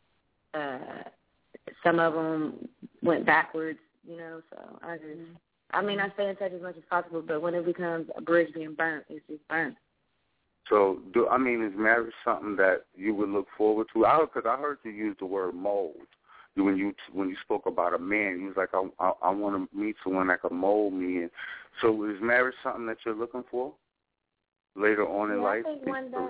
Some of them went backwards, so I stay in touch as much as possible, but when it becomes a bridge being burnt, it's just burnt. So, is marriage something that you would look forward to? Because I heard you use the word mold. When you spoke about a man, you was like, I want to meet someone that can mold me. And so is marriage something that you're looking for later on in life? I think one day.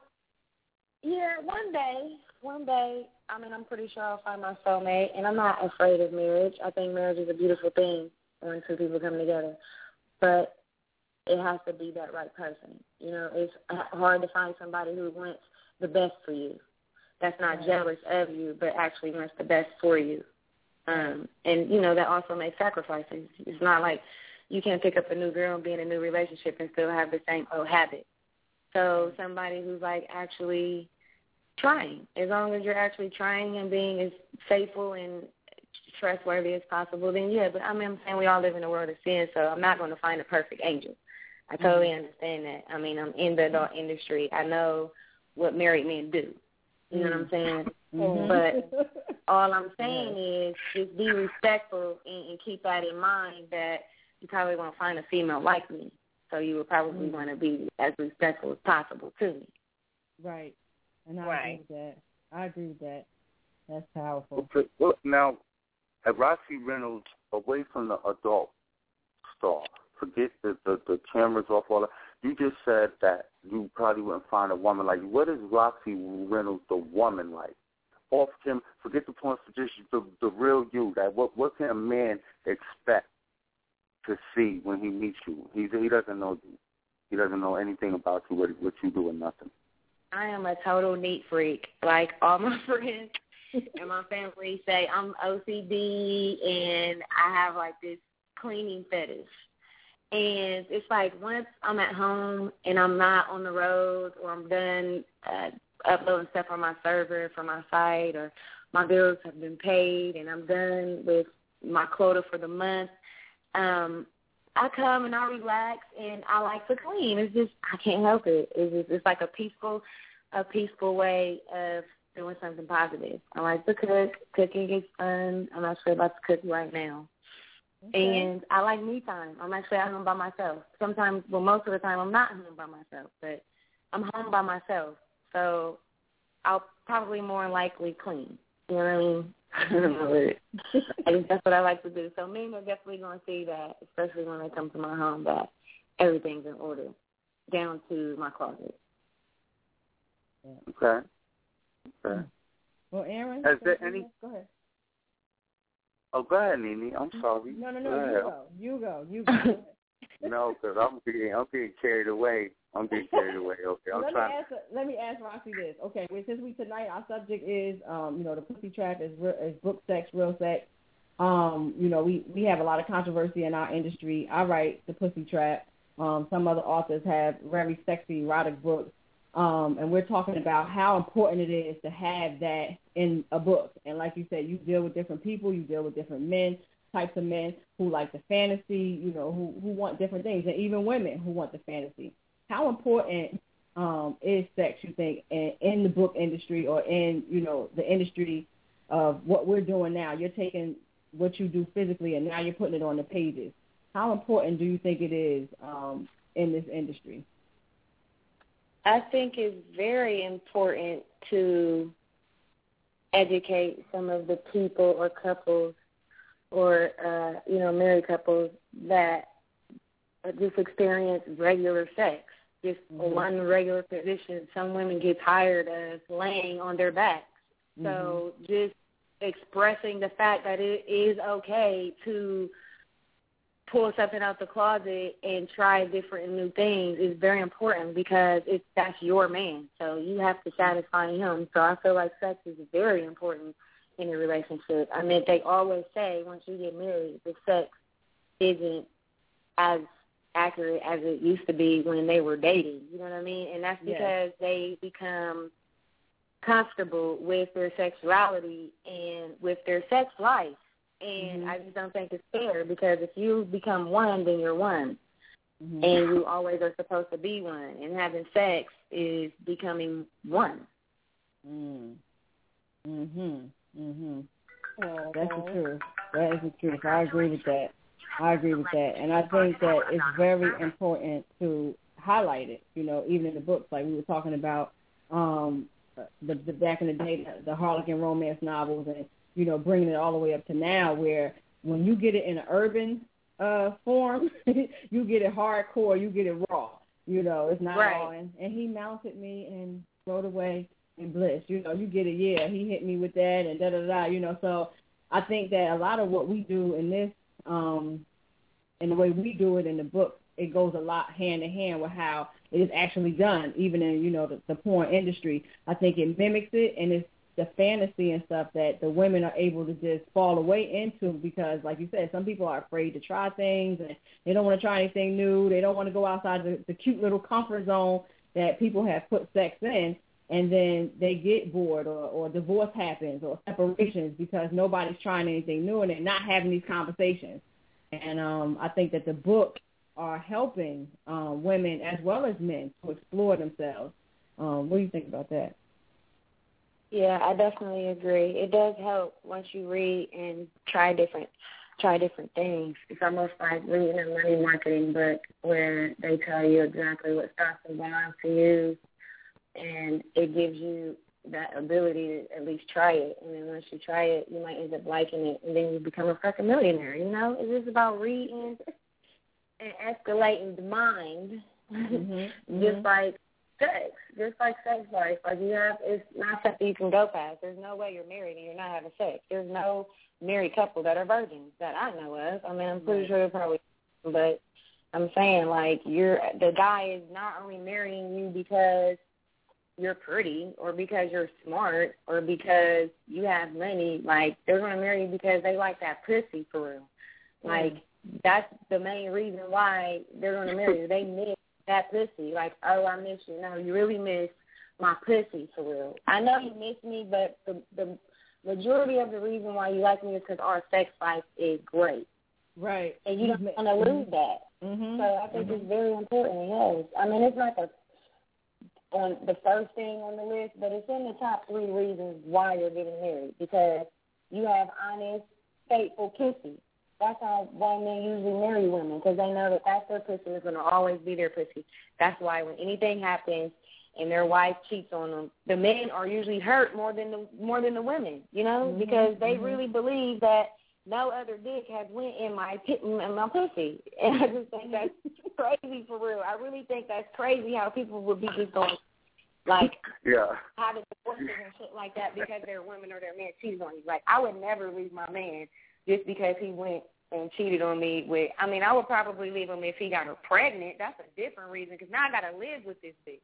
One day. I'm pretty sure I'll find my soulmate, and I'm not afraid of marriage. I think marriage is a beautiful thing when two people come together, but it has to be that right person. It's hard to find somebody who wants the best for you. That's not jealous of you, but actually wants the best for you. And, that also makes sacrifices. It's not like you can't pick up a new girl and be in a new relationship and still have the same old habit. So somebody who's, actually trying, as long as you're actually trying and being as faithful and trustworthy as possible, then yeah. But I'm saying we all live in a world of sin, so I'm not going to find a perfect angel. I totally understand that. I'm in the adult industry. I know what married men do. You know what I'm saying? But all I'm saying is just be respectful and keep that in mind that you probably won't find a female like me. So you would probably want to be as respectful as possible to me. Right. And I agree with that. That's powerful. Okay. Well, now, at Roxy Reynolds, away from the adult star, forget the cameras off all that. You just said that you probably wouldn't find a woman like you. What is Roxy Reynolds, the woman, like? Off Kim, forget the porn, just the real you. That what can a man expect to see when he meets you? He doesn't know you. He doesn't know anything about you, what you do, or nothing. I am a total neat freak. Like, all my friends and my family say I'm OCD, and I have, like, this cleaning fetish. And it's like once I'm at home and I'm not on the road, or I'm done uploading stuff on my server for my site, or my bills have been paid and I'm done with my quota for the month, I come and I relax and I like to clean. It's just, I can't help it. It's like a peaceful way of doing something positive. I like to cook. Cooking is fun. I'm actually about to cook right now. Okay. And I like me time. I'm actually at home by myself. Sometimes, well, most of the time I'm not home by myself, but I'm home by myself. So I'll probably more likely clean. You know what I mean? I think that's what I like to do. So men are definitely going to see that, especially when they come to my home, that everything's in order, down to my closet. Okay. Well, Aaron, is there any? Go ahead. Oh, go ahead, Nene. I'm sorry. No. You go. No, because I'm getting carried away. Okay, let me ask Roxy this. Okay, well, since tonight our subject is, the pussy trap is book sex, real sex. We have a lot of controversy in our industry. I write the pussy trap. Some other authors have very sexy erotic books. And we're talking about how important it is to have that in a book. And like you said, you deal with different people, you deal with different types of men who like the fantasy, who want different things, and even women who want the fantasy. How important is sex, you think, in the book industry or in, the industry of what we're doing now? You're taking what you do physically and now you're putting it on the pages. How important do you think it is in this industry? I think it's very important to educate some of the people or couples or, married couples that just experience regular sex, just one regular position. Some women get tired of laying on their backs. So just expressing the fact that it is okay to pull something out the closet and try different new things is very important because that's your man. So you have to satisfy him. So I feel like sex is very important in a relationship. I mean, they always say once you get married, the sex isn't as accurate as it used to be when they were dating. You know what I mean? And that's because they become comfortable with their sexuality and with their sex life. And I just don't think it's fair because if you become one, then you're one. And you always are supposed to be one. And having sex is becoming one. That's the truth. That is the truth. I agree with that. And I think that it's very important to highlight it, even in the books. Like we were talking about the back in the day, the Harlequin romance novels and, bringing it all the way up to now where when you get it in an urban form, you get it hardcore, you get it raw. It's not all. And he mounted me and rode away in bliss. You get it, he hit me with that and da-da-da, So I think that a lot of what we do in this, and the way we do it in the book, it goes a lot hand in hand with how it is actually done, even in, the porn industry. I think it mimics it, and it's the fantasy and stuff that the women are able to just fall away into because, like you said, some people are afraid to try things and they don't want to try anything new. They don't want to go outside the cute little comfort zone that people have put sex in, and then they get bored or divorce happens or separations because nobody's trying anything new and they're not having these conversations. And I think that the book are helping women as well as men to explore themselves. What do you think about that? Yeah, I definitely agree. It does help once you read and try different things. It's almost like reading a money marketing book where they tell you exactly what stocks and bonds to use, and it gives you that ability to at least try it. And then once you try it, you might end up liking it, and then you become a fucking millionaire. It's just about reading and escalating the mind, just like sex, just like sex life. Like it's not something you can go past. There's no way you're married and you're not having sex. There's no married couple that are virgins that I know of. I mean, I'm pretty sure there's probably, but I'm saying like the guy is not only marrying you because you're pretty or because you're smart or because you have money. Like they're going to marry you because they like that pussy for real. Like that's the main reason why they're going to marry you. They miss that pussy. Like, oh, I miss you. No, you really miss my pussy for real. I know you miss me, but the majority of the reason why you like me is because our sex life is great. Right. And you don't want to lose that. Mm-hmm. So I think it's very important, yes. I mean, it's not on the first thing on the list, but it's in the top 3 reasons why you're getting married, because you have honest, faithful pussy. That's why men usually marry women, because they know that that's their pussy, is going to always be their pussy. That's why when anything happens and their wife cheats on them, the men are usually hurt more than the women, you know, because they really believe that no other dick has went in my pussy. And I just think that's crazy for real. I really think that's crazy how people would be just going, like, having divorces and shit like that because their women or their man cheated on you. Like, I would never leave my man just because he went and cheated on me with, I mean, I would probably leave him if he got her pregnant. That's a different reason, because now I got to live with this bitch.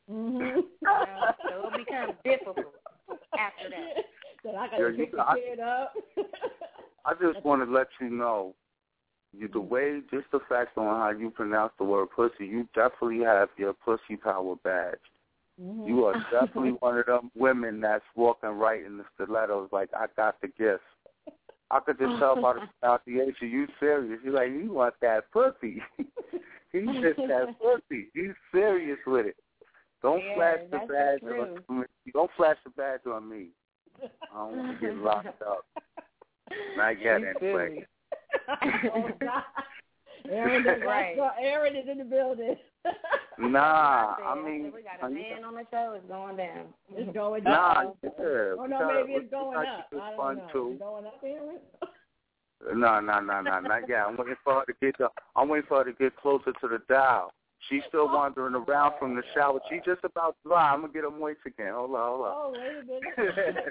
So it becomes difficult after that. So I got to pick the kid up. I just want to let you know, the way, just the fact on how you pronounce the word pussy, you definitely have your pussy power badge. Mm-hmm. You are definitely one of them women that's walking right in the stilettos like, I got the gift. I could just tell by the pronunciation, you serious. You're like, you want that pussy. He just that pussy. He's serious with it. Don't flash the badge on me. Don't flash the badge on me. I don't want to get locked up. Not yet, anyway. Oh, God. Aaron is in the building. Nah, I mean, we got a man on the show. It's going down. It's going down. Oh no, maybe it's going up. I don't know. It's going up, Aaron? No, not yet. I'm waiting for her to get closer to the dial. She's still wandering around from the shower. She's just about dry. I'm gonna get her moist again. Hold on. Oh, wait a minute.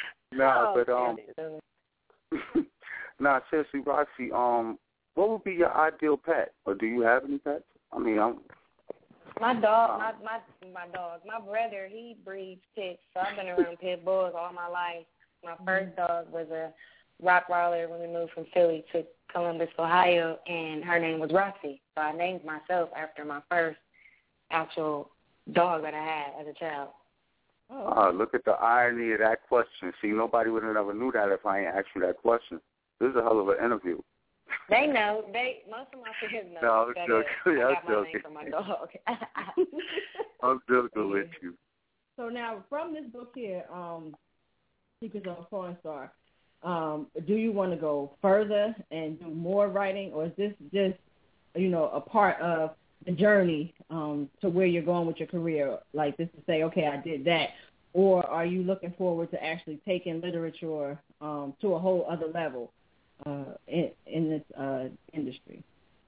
Nah, seriously, Roxy, what would be your ideal pet? Or do you have any pets? I mean, my dog, my brother, he breeds pits, so I've been around pit bulls all my life. My first dog was a Rottweiler when we moved from Philly to Columbus, Ohio, and her name was Roxy. So I named myself after my first actual dog that I had as a child. Look at the irony of that question. See, nobody would have ever knew that if I ain't asked you that question. This is a hell of an interview. They know. Most of my kids know. No, I'm joking. I got my name for my dog. I'm joking with you. So now, from this book here, Secrets of a Porn Star, do you want to go further and do more writing, or is this just, a part of the journey to where you're going with your career? Like this to say, okay, I did that, or are you looking forward to actually taking literature to a whole other level in this industry?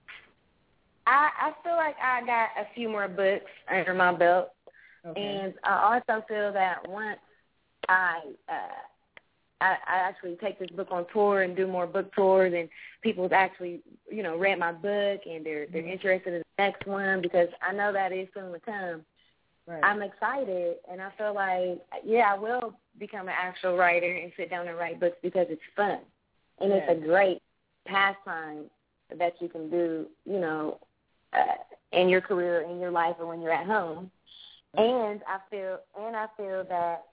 I feel like I got a few more books under my belt, and I also feel that once I actually take this book on tour and do more book tours, and people actually, read my book and they're interested in the next one, because I know that is soon to come. Right. I'm excited, and I feel like, I will become an actual writer and sit down and write books because it's fun. And it's a great pastime that you can do, in your career, in your life, or when you're at home. And I feel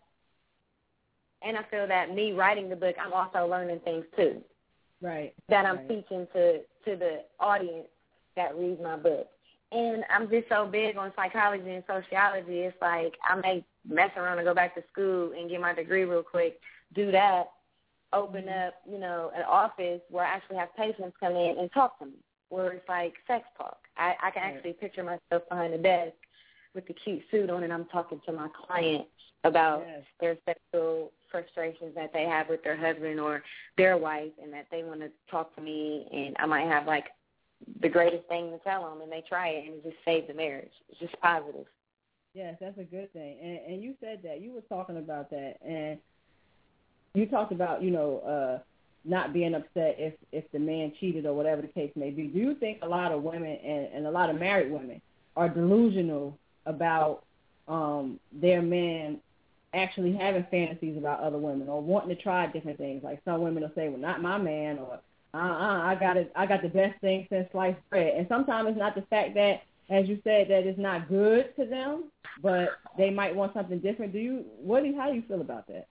that me writing the book, I'm also learning things too. Right. That I'm teaching to the audience that reads my book. And I'm just so big on psychology and sociology. It's like I may mess around and go back to school and get my degree real quick, do that, open up, an office where I actually have patients come in and talk to me, where it's like sex talk. I can actually picture myself behind the desk with the cute suit on, and I'm talking to my client about their sexual frustrations that they have with their husband or their wife, and that they want to talk to me, and I might have, like, the greatest thing to tell them, and they try it, and it just saves the marriage. It's just positive. Yes, that's a good thing. And you said that. You were talking about that. And you talked about, not being upset if the man cheated or whatever the case may be. Do you think a lot of women and a lot of married women are delusional about their men actually having fantasies about other women or wanting to try different things? Like some women will say, well, not my man, or I got the best thing since sliced bread. And sometimes it's not the fact that, as you said, that it's not good to them, but they might want something different. How do you feel about that?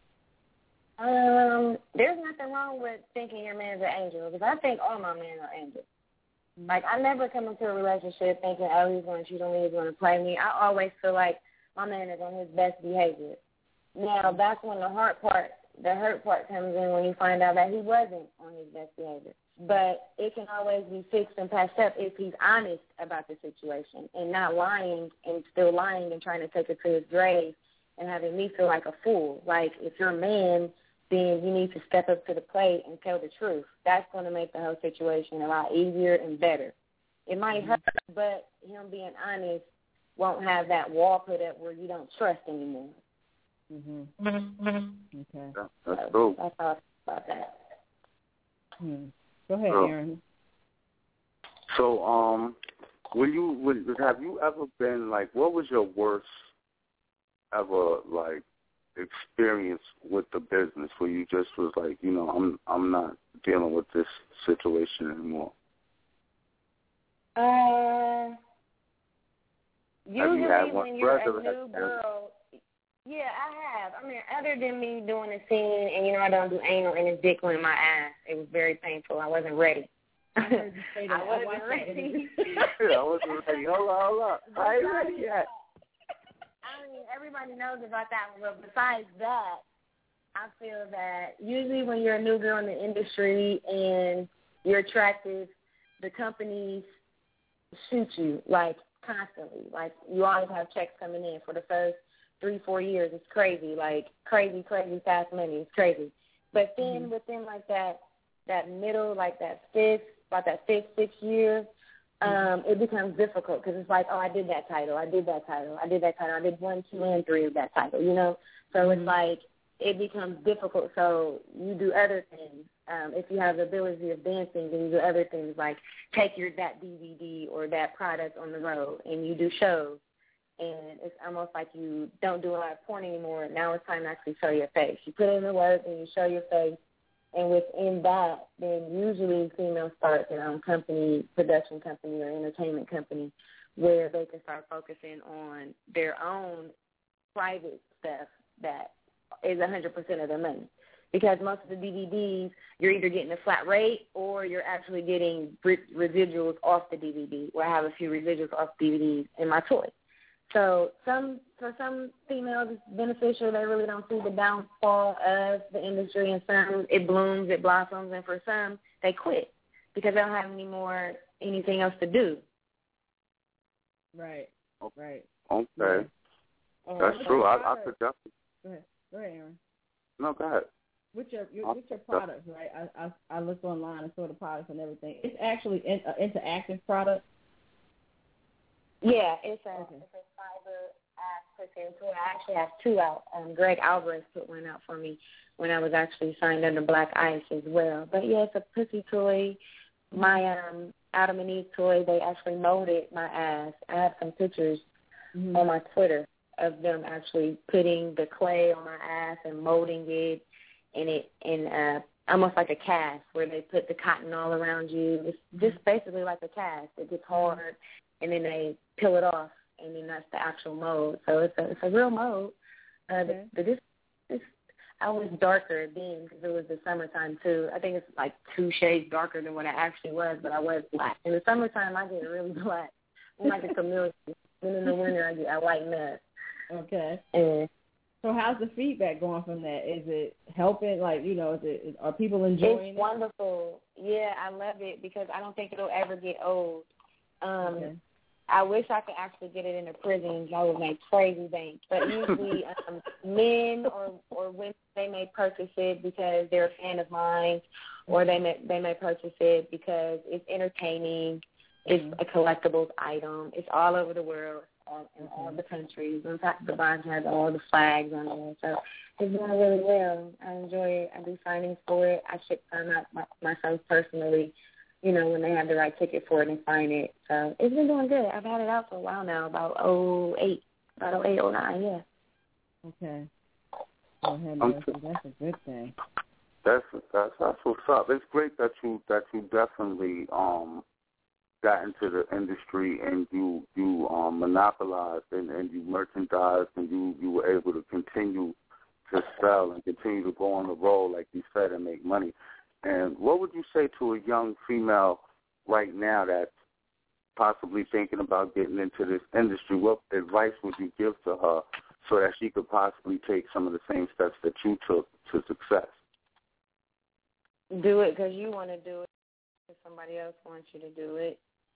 There's nothing wrong with thinking your man's an angel, because I think all my men are angels. Like, I never come into a relationship thinking, oh, he's going to cheat on me, he's going to play me. I always feel like my man is on his best behavior. Now, that's when the hurt part comes in, when you find out that he wasn't on his best behavior. But it can always be fixed and patched up if he's honest about the situation and not lying and still lying and trying to take it to his grave and having me feel like a fool. Like, if you're a man, then you need to step up to the plate and tell the truth. That's going to make the whole situation a lot easier and better. It might hurt, but him being honest won't have that wall put up where you don't trust anymore. Mm-hmm. Okay. That's cool. That's how I feel about that. Go ahead, Aaron. So, have you ever been, like, what was your worst ever, like, experience with the business where you just was like, I'm not dealing with this situation anymore? Usually when you're a new girl, yeah, I have. I mean, other than me doing a scene, and I don't do anal and it's dickling my ass. It was very painful. I wasn't ready. I wasn't ready. I wasn't ready. Hold on. I ain't ready yet. I mean, everybody knows about that one, but besides that, I feel that usually when you're a new girl in the industry and you're attractive, the companies shoot you, like, constantly. Like, you always have checks coming in for the first 3-4 years. It's crazy, like, crazy fast money. It's crazy. But then within, like, that middle, like, that fifth, 6th year, it becomes difficult because it's like, oh, I did that title. I did 1, 2, and 3 of that title, So it's like it becomes difficult. So you do other things. If you have the ability of dancing, then you do other things like take that DVD or that product on the road and you do shows. And it's almost like you don't do a lot of porn anymore. Now it's time to actually show your face. You put in the work and you show your face. And within that, then usually females start their own company, production company or entertainment company, where they can start focusing on their own private stuff that is 100% of their money. Because most of the DVDs, you're either getting a flat rate or you're actually getting residuals off the DVD, where I have a few residuals off DVDs in my toy. So for some females, it's beneficial. They really don't see the downfall of the industry, and some it blooms, it blossoms, and for some, they quit because they don't have anything else to do. Right. Okay. Yeah. That's true. I could definitely. Go ahead, Aaron. No, go ahead. With your products, right? I looked online and saw the products and everything. It's actually an interactive product. Yeah, it's a fiber ass pussy toy. I actually have 2 out. Greg Alvarez put one out for me when I was actually signed under Black Ice as well. But yeah, it's a pussy toy. My Adam and Eve toy, they actually molded my ass. I have some pictures on my Twitter of them actually putting the clay on my ass and molding it in almost like a cast where they put the cotton all around you. It's just basically like a cast. It gets hard, and then they peel it off, and then that's the actual mold. So it's a real mold. I was darker then because it was the summertime too. I think it's like 2 shades darker than what I actually was, but I was black. In the summertime, I get really black. I'm like a chameleon. Then in the winter, I lighten up. Okay. And so how's the feedback going from that? Is it helping? Like, are people enjoying it? It's wonderful. Yeah, I love it because I don't think it'll ever get old. Okay. I wish I could actually get it in the prisons. I would make crazy bank. But usually men or women, they may purchase it because they're a fan of mine, or they may purchase it because it's entertaining. It's a collectibles item. It's all over the world. in all the countries. On top of the box has all the flags on it. So it's doing really well. I enjoy it. I do signings for it. I ship some out myself personally, you know, when they have the right ticket for it and sign it. So it's been doing good. I've had it out for a while now, about 08, 09, yeah. Okay. Go ahead, Melissa. That's a good thing. That's what's up. It's great that you definitely got into the industry and you monopolized and you merchandised and you were able to continue to sell and continue to go on the road, like you said, and make money. And what would you say to a young female right now that's possibly thinking about getting into this industry? What advice would you give to her so that she could possibly take some of the same steps that you took to success? Do it because you want to do it, because somebody else wants you to do it.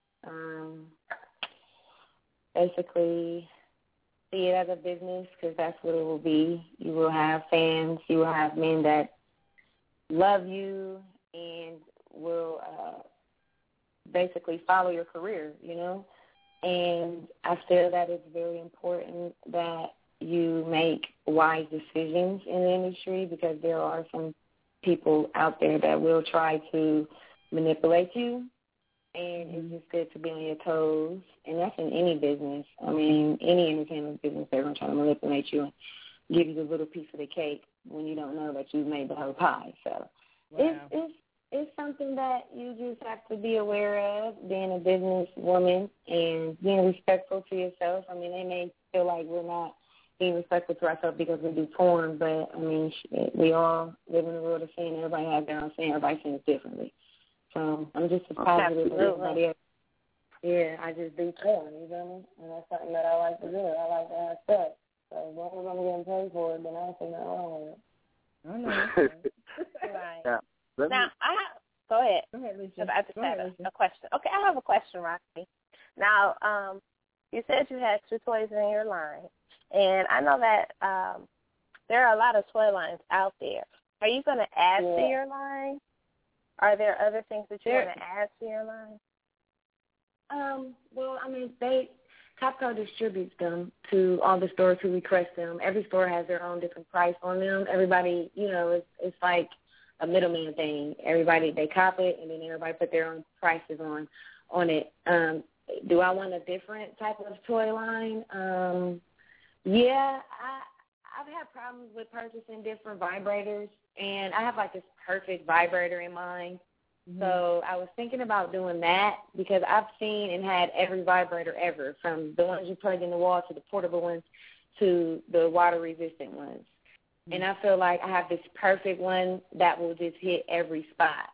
Basically, see it as a business because that's what it will be. You will have fans. You will have men that love you and will basically follow your career, you know. And I feel that it's very important that you make wise decisions in the industry because there are some people out there that will try to manipulate you, and it's just good to be on your toes, and that's in any business. I mean, any entertainment business, they're going to try to manipulate you and give you a little piece of the cake when you don't know that you made the whole pie. So it's something that you just have to be aware of, being a business woman and being respectful to yourself. I mean, they may feel like we're not being respectful to ourselves because we do porn, but, I mean, we all live in the world of sin. Everybody has their own sin. Everybody sins differently. So I'm just as positive as everybody else. Yeah, I just do porn, you know me? And that's something that I like to do. I like to have sex. So as long as I'm getting paid for it, then I don't see nothing wrong with it. I know. Right. Yeah. Now, go ahead. Go ahead, Lisa. I just had a question. Okay, I have a question, Roxy. Now, you said you had 2 toys in your line, and I know that there are a lot of toy lines out there. Are you going to add to your line? Are there other things that you want to add to your line? Well, I mean, Copco distributes them to all the stores who request them. Every store has their own different price on them. Everybody, you know, it's like a middleman thing. Everybody, they cop it, and then everybody put their own prices on it. Do I want a different type of toy line? Yeah, I've had problems with purchasing different vibrators, and I have like this perfect vibrator in mind. Mm-hmm. So I was thinking about doing that because I've seen and had every vibrator ever, from the ones you plug in the wall to the portable ones to the water-resistant ones. Mm-hmm. And I feel like I have this perfect one that will just hit every spot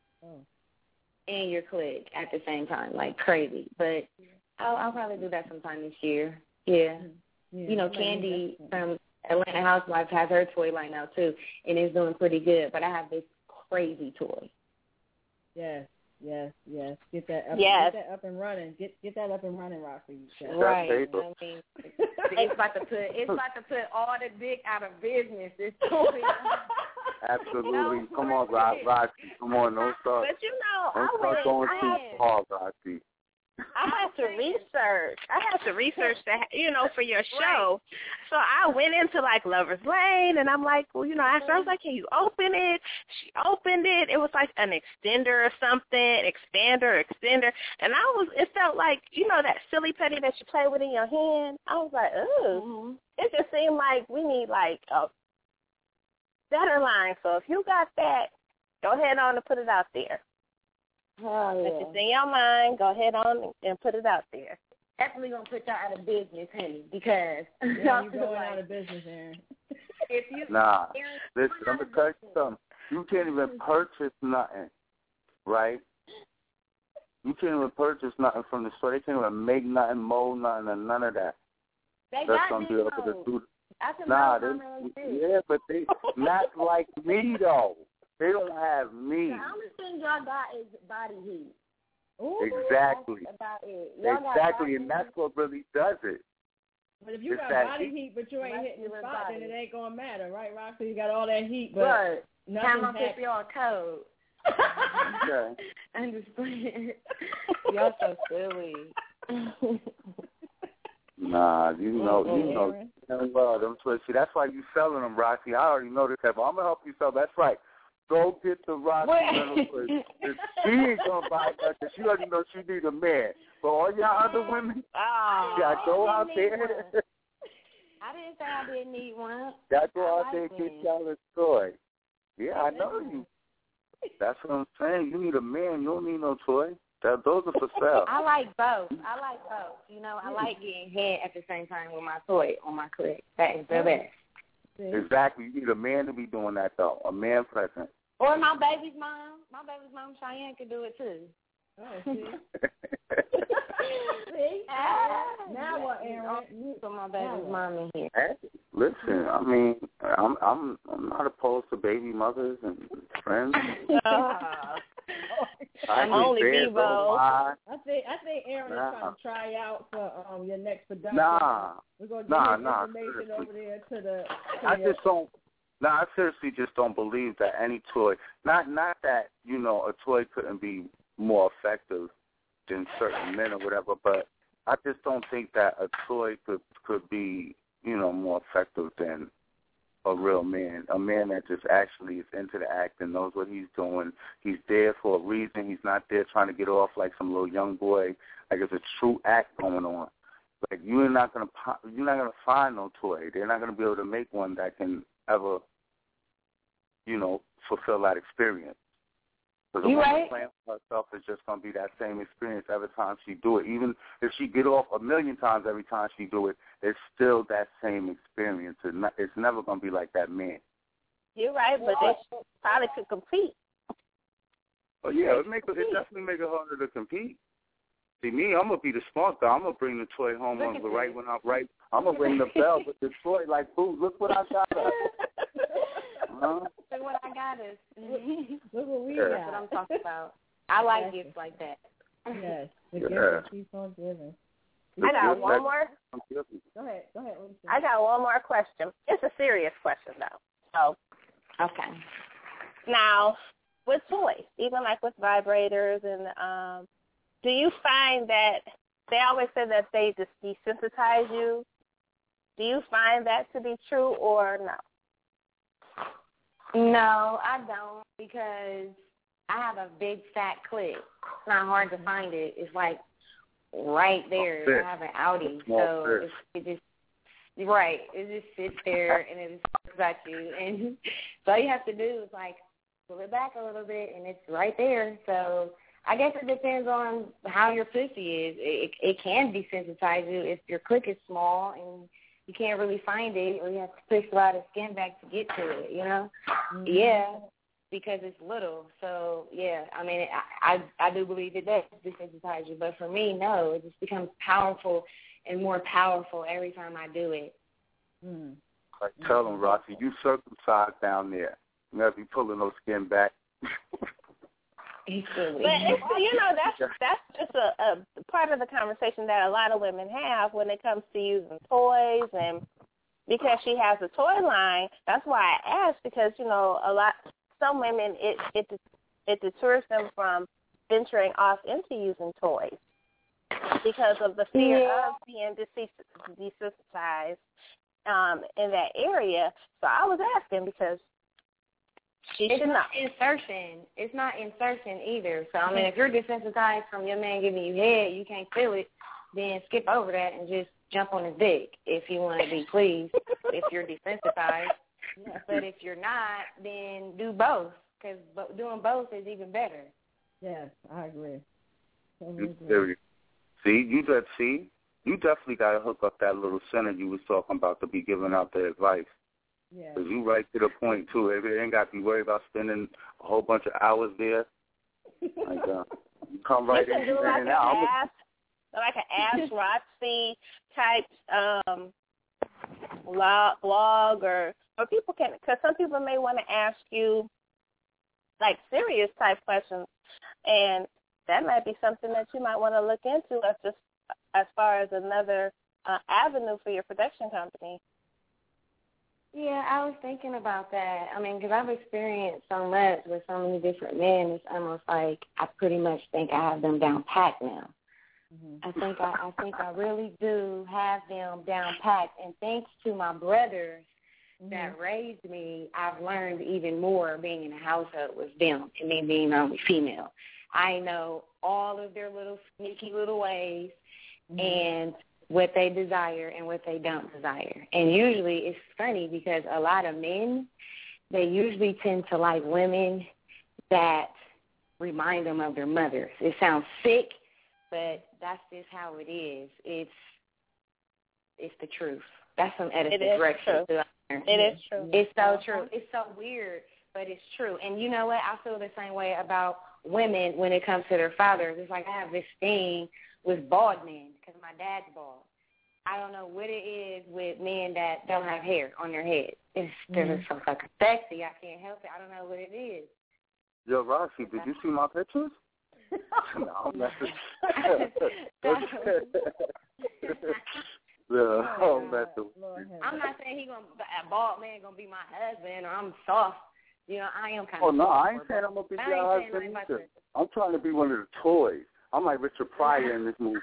in your click at the same time, like crazy. But I'll probably do that sometime this year. Yeah. Yeah, you know, Candy from Atlanta Housewives has her toy line now, too, and it's doing pretty good. But I have this crazy toy. Yes. Get that up and running. Get that up and running, Roxy. Right. I mean, it's about to put all the dick out of business. This toy. Absolutely. Come on, Roxy. Come on, don't start. But you know, don't going too far, Roxy. I had to research that, you know, for your show. So I went into, like, Lover's Lane, and I'm like, well, you know, I was like, can you open it? She opened it. It was like an extender or something, expander. And it felt like, you know, that silly putty that you play with in your hand. I was like, ooh. Mm-hmm. It just seemed like we need, like, a better line. So if you got that, go ahead on and put it out there. Oh, yeah. If it's in your mind, go ahead on and put it out there. Definitely going to put y'all out of business, honey, because you're going out of business, Aaron. If you, listen, I'm going to tell you something. You can't even purchase nothing, right? You can't even purchase nothing from the store. They can't even make nothing, mold nothing, and none of that. They That's got going to be able to do. But they not like me, though. They don't have me. The only thing y'all got is body heat. Ooh, exactly. That's about it. Exactly, and that's what really does it. But if you got body heat, but you ain't hitting the spot, then it ain't going to matter, right, Roxy? You got all that heat, but nothing's happening. Keep y'all code. Okay. I'm just playing. Y'all so silly. Nah, you know well, them toys. See, that's why you selling them, Roxy. I already know this, but I'm gonna help you sell. That's right. Go get the Roxy rental toys. She ain't gonna buy that because she already knows she need a man. But all y'all other women, y'all go out there. I didn't say I didn't need one. Y'all go out there and get y'all a toy. Yeah, I know you. That's what I'm saying. You need a man. You don't need no toy. Those are for sale. I like both. You know, I like getting head at the same time with my toy on my click. That is the best. Exactly. You need a man to be doing that, though. A man present. Or my baby's mom. My baby's mom, Cheyenne, could do it, too. Oh, see? See? Now what, Aaron? You put my baby's mom in here. Hey, listen, I mean, I'm not opposed to baby mothers and friends. I'm only Bebo. I think Aaron is trying to try out for your next production. We're gonna get information over there to the. I seriously just don't believe that any toy. Not that a toy couldn't be more effective than certain men or whatever, but I just don't think that a toy could be more effective than a real man, a man that just actually is into the act and knows what he's doing. He's there for a reason. He's not there trying to get off like some little young boy. Like it's a true act going on. Like you're not gonna find no toy. They're not gonna be able to make one that can ever, fulfill that experience. Because the woman playing for herself is just gonna be that same experience every time she do it. Even if she get off 1,000,000 times every time she do it, it's still that same experience. It's never gonna be like that man. You're right, but they probably could compete. Oh yeah, it definitely make it harder to compete. See me, I'm gonna be the smart guy. I'm gonna bring the toy home on the right when I'm right. I'm gonna ring the bell with the toy like, "Boo, look what I got us." Look what I got us. Look what we got. That's what I'm talking about. I like gifts like that. Yes, the gift that keeps on giving. I got one more. Go ahead. I got one more question. It's a serious question, though. So, okay. Now, with toys, even like with vibrators, and do you find that they always say that they just desensitize you? Do you find that to be true or no? No, I don't, because I have a big fat clip. It's not hard to find it. It's like right there. I have an Audi, so it just sits there and it just looks at you. And so all you have to do is like pull it back a little bit, and it's right there. So I guess it depends on how your pussy is. It can desensitize you if your click is small and you can't really find it, or you have to push a lot of skin back to get to it, Mm-hmm. Yeah, because it's little. So, yeah, I mean, I do believe it does desensitize you. But for me, no, it just becomes powerful and more powerful every time I do it. Mm. Like, tell them, Roxy, you circumcised down there. You never be pulling no skin back. But that's just a part of the conversation that a lot of women have when it comes to using toys, and because she has a toy line, that's why I asked, because some women it deters them from venturing off into using toys because of the fear of being desensitized in that area. So I was asking because. It's not insertion either. So, I mean, if you're desensitized from your man giving you head, you can't feel it, then skip over that and just jump on his dick if you want to be pleased, if you're desensitized. But if you're not, then do both, because doing both is even better. Yes, I agree. See, you definitely got to hook up that little center you was talking about to be giving out the advice. Yeah. Because you right to the point, too. It ain't got to be worried about spending a whole bunch of hours there. Like, you come right in and out. Like an Ask Roxy type blog, or people can, because some people may want to ask you, like, serious type questions, and that might be something that you might want to look into as far as another avenue for your production company. Yeah, I was thinking about that. I mean, because I've experienced so much with so many different men, it's almost like I pretty much think I have them down pat now. I think I really do have them down packed. And thanks to my brothers that raised me, I've learned even more being in a household with them and me being the only female. I know all of their little sneaky little ways and what they desire and what they don't desire. And usually it's funny because a lot of men, they usually tend to like women that remind them of their mothers. It sounds sick, but that's just how it is. It's the truth. That's some Edison direction. It is true. It's so true. It's so weird, but it's true. And you know what? I feel the same way about women when it comes to their fathers. It's like I have this thing with bald men because my dad's bald. I don't know what it is with men that don't have hair on their head. They're just so fucking sexy. I can't help it. I don't know what it is. Yo, Roxy, did you see my pictures? No, I'm messing. I'm not saying a bald man gonna be my husband or I'm soft. You know, I am kind of. Oh no, I ain't saying I'm gonna be your husband either. I'm trying to be one of the toys. I'm like Richard Pryor in this movie.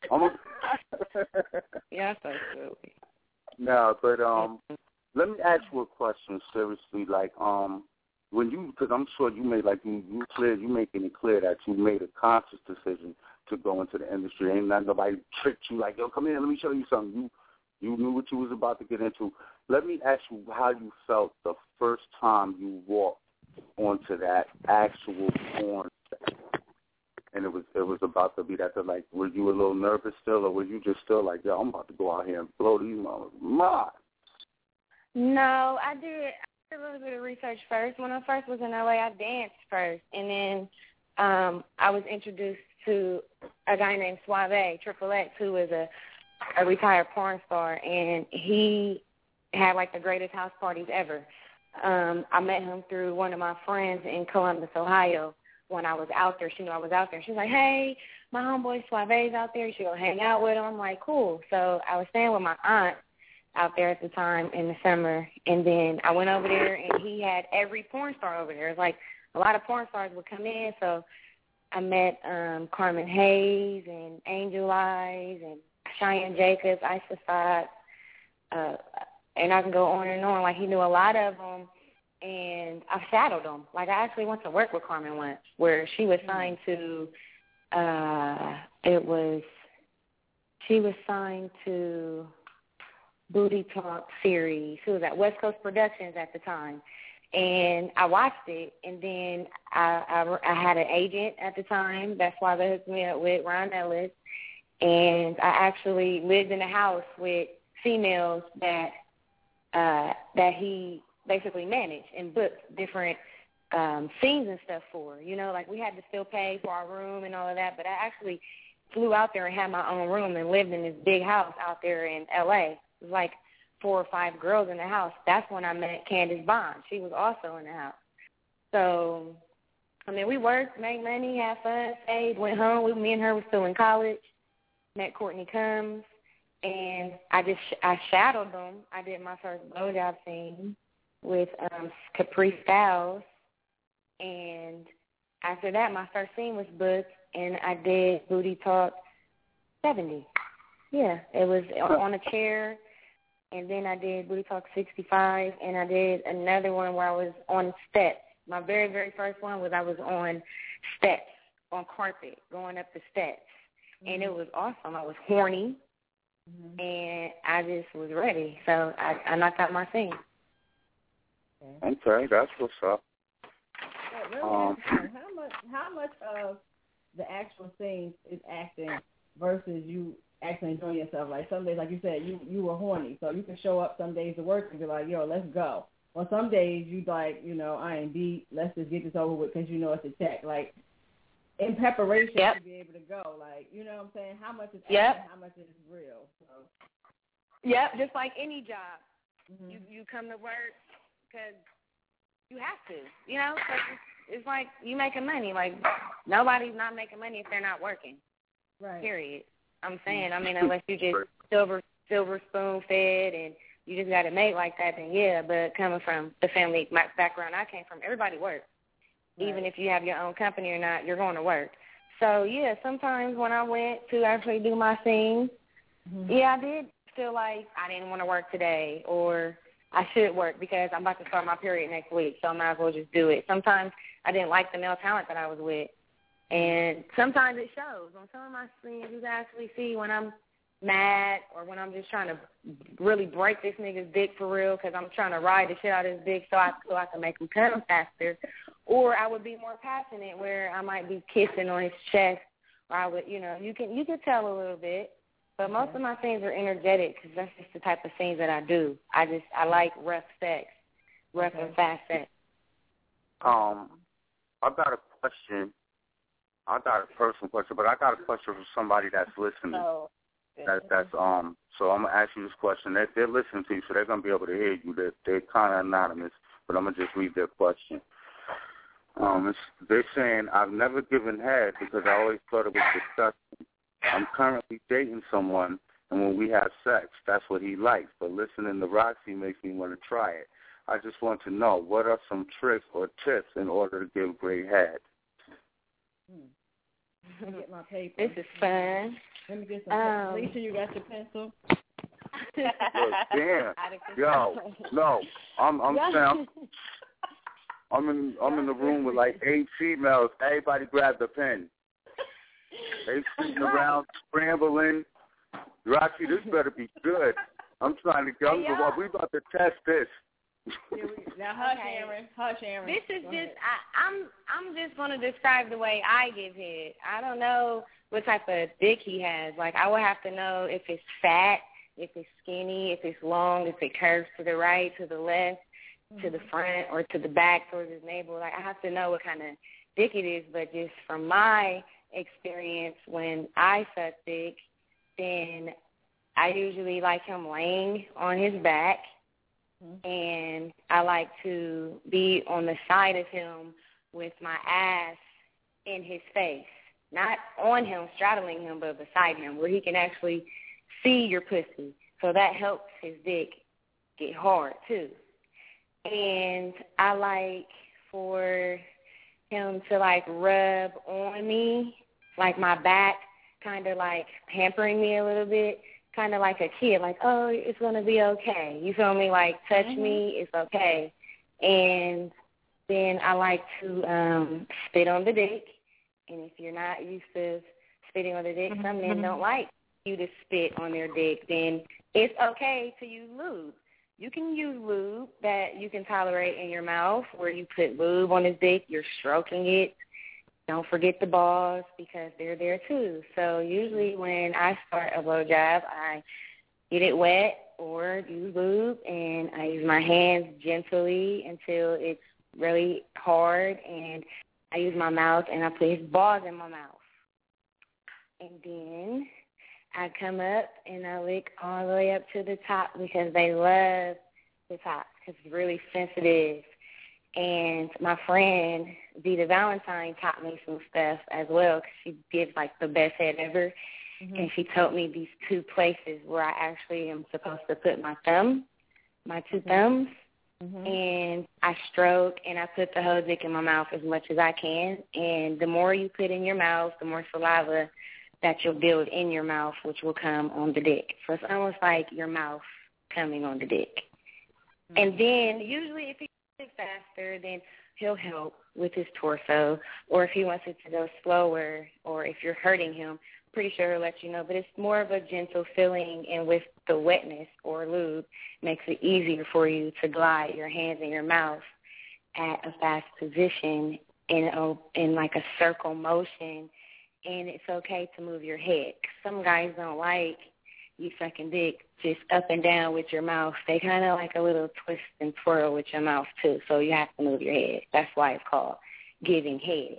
Yeah, so silly. No, but let me ask you a question seriously. Like when you, because I'm sure you made you making it clear that you made a conscious decision to go into the industry. Ain't not nobody tricked you like, yo, come here, let me show you something. You knew what you was about to get into. Let me ask you how you felt the first time you walked onto that actual porn set. And it was about to be that. Like, were you a little nervous still, or were you just still like, yo, I'm about to go out here and blow these motherfuckers? No, I did a little bit of research first. When I first was in LA, I danced first, and then I was introduced to a guy named Suave, Triple X, who was a retired porn star, and he had like the greatest house parties ever. I met him through one of my friends in Columbus, Ohio. When I was out there, she knew I was out there. She was like, hey, my homeboy Suave's out there. You should go hang out with him. I'm like, cool. So I was staying with my aunt out there at the time in the summer, and then I went over there, and he had every porn star over there. It was like a lot of porn stars would come in, so I met Carmen Hayes and Angel Eyes and Cheyenne Jacobs, Isis, and I can go on and on. Like, he knew a lot of them. And I shadowed them. Like, I actually went to work with Carmen once, where she was signed to, she was signed to Booty Talk series. She was at West Coast Productions at the time. And I watched it, and then I had an agent at the time. That's why they hooked me up with Ron Ellis. And I actually lived in a house with females that he basically managed and booked different scenes and stuff for. You know, like we had to still pay for our room and all of that, but I actually flew out there and had my own room and lived in this big house out there in L.A. It was like 4 or 5 girls in the house. That's when I met Candace Bond. She was also in the house. So, I mean, we worked, made money, had fun, stayed, went home. Me and her were still in college. Met Courtney Combs, and I shadowed them. I did my first blowjob scene with Capri Styles, and after that, my first scene was booked, and I did Booty Talk 70. Yeah, it was on a chair, and then I did Booty Talk 65, and I did another one where I was on steps. My very, very first one was I was on steps, on carpet, going up the steps, and it was awesome. I was horny, and I just was ready, so I knocked out my scene. Okay, that's what's up. Really, how much of the actual scene is acting versus you actually enjoying yourself? Like some days, like you said, you were horny, so you can show up some days to work and be like, yo, let's go. Or some days you like, you know, I ain't beat, let's just get this over with because you know it's a check. Like in preparation to be able to go. Like, you know what I'm saying? How much is acting, how much is real? So. Yep, just like any job. You come to work because you have to, you know? It's like you making money. Like, nobody's not making money if they're not working. Right. Period. I'm saying, I mean, unless you just silver spoon fed and you just got it made like that, then yeah. But coming from the family background I came from, everybody works. Right. Even if you have your own company or not, you're going to work. So, yeah, sometimes when I went to actually do my thing, I did feel like I didn't want to work today, or I should work because I'm about to start my period next week, so I might as well just do it. Sometimes I didn't like the male talent that I was with, and sometimes it shows. On some of my screens, you can actually see when I'm mad or when I'm just trying to really break this nigga's dick for real because I'm trying to ride the shit out of his dick so I can make him come faster. Or I would be more passionate where I might be kissing on his chest, or I would, you can tell a little bit. But most of my scenes are energetic because that's just the type of scenes that I do. I like rough sex, rough and fast sex. I got a question. I got a personal question, but I got a question from somebody that's listening. So I'm gonna ask you this question. They're listening to you, so they're gonna be able to hear you. They're kind of anonymous, but I'm gonna just read their question. They're saying, I've never given head because I always thought it was disgusting. I'm currently dating someone, and when we have sex, that's what he likes. But listening to Roxy makes me want to try it. I just want to know, what are some tricks or tips in order to give great head? Let me get my paper. This is fun. Let me get some. Lisa, you got your pencil? Look, damn. Yo, no. I'm saying I'm in the room with like 8 females. Everybody grab the pen. They sitting around scrambling. Roxy, this better be good. I'm trying to go. We about to test this. Now hush, Aaron. Hush, Aaron. This is just I'm just gonna describe the way I give head. I don't know what type of dick he has. Like, I would have to know if it's fat, if it's skinny, if it's long, if it curves to the right, to the left, to the front, or to the back towards his navel. Like, I have to know what kind of dick it is. But just from my experience, when I suck dick, then I usually like him laying on his back, and I like to be on the side of him with my ass in his face. Not on him, straddling him, but beside him, where he can actually see your pussy. So that helps his dick get hard, too. And I like for him to, like, rub on me, like my back, kind of like pampering me a little bit, kind of like a kid, like, oh, it's going to be okay. You feel me? Like, touch me, it's okay. And then I like to spit on the dick. And if you're not used to spitting on the dick, some men don't like you to spit on their dick, then it's okay to use lube. You can use lube that you can tolerate in your mouth, where you put lube on his dick, you're stroking it. Don't forget the balls, because they're there too. So usually when I start a blowjob, I get it wet or use lube, and I use my hands gently until it's really hard, and I use my mouth, and I put his balls in my mouth. And then I come up, and I lick all the way up to the top, because they love the top, because it's really sensitive. And my friend, Vita Valentine, taught me some stuff as well, because she gives, like, the best head ever. And she told me these 2 places where I actually am supposed to put my thumb, my 2 thumbs. And I stroke, and I put the whole dick in my mouth as much as I can. And the more you put in your mouth, the more saliva that you'll build in your mouth, which will come on the dick. So it's almost like your mouth coming on the dick. And then usually if he gets faster, then he'll help with his torso. Or if he wants it to go slower, or if you're hurting him, pretty sure he'll let you know. But it's more of a gentle feeling, and with the wetness or lube, makes it easier for you to glide your hands in your mouth at a fast position in like a circle motion. And it's okay to move your head. Some guys don't like you sucking dick just up and down with your mouth. They kind of like a little twist and twirl with your mouth, too. So you have to move your head. That's why it's called giving head.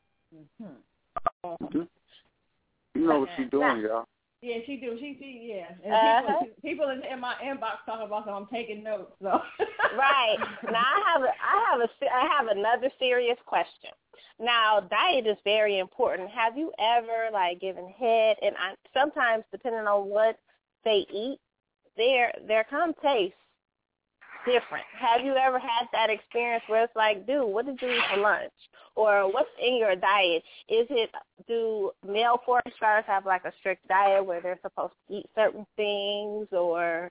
You know what she's doing, y'all. Yeah, she do. Yeah. And people in my inbox talk about, so I'm taking notes. So. Right. Now I have another serious question. Now, diet is very important. Have you ever, like, given head? And sometimes, depending on what they eat, their come tastes different. Have you ever had that experience where it's like, dude, what did you eat for lunch? Or what's in your diet? Do male porn stars have like a strict diet where they're supposed to eat certain things, or?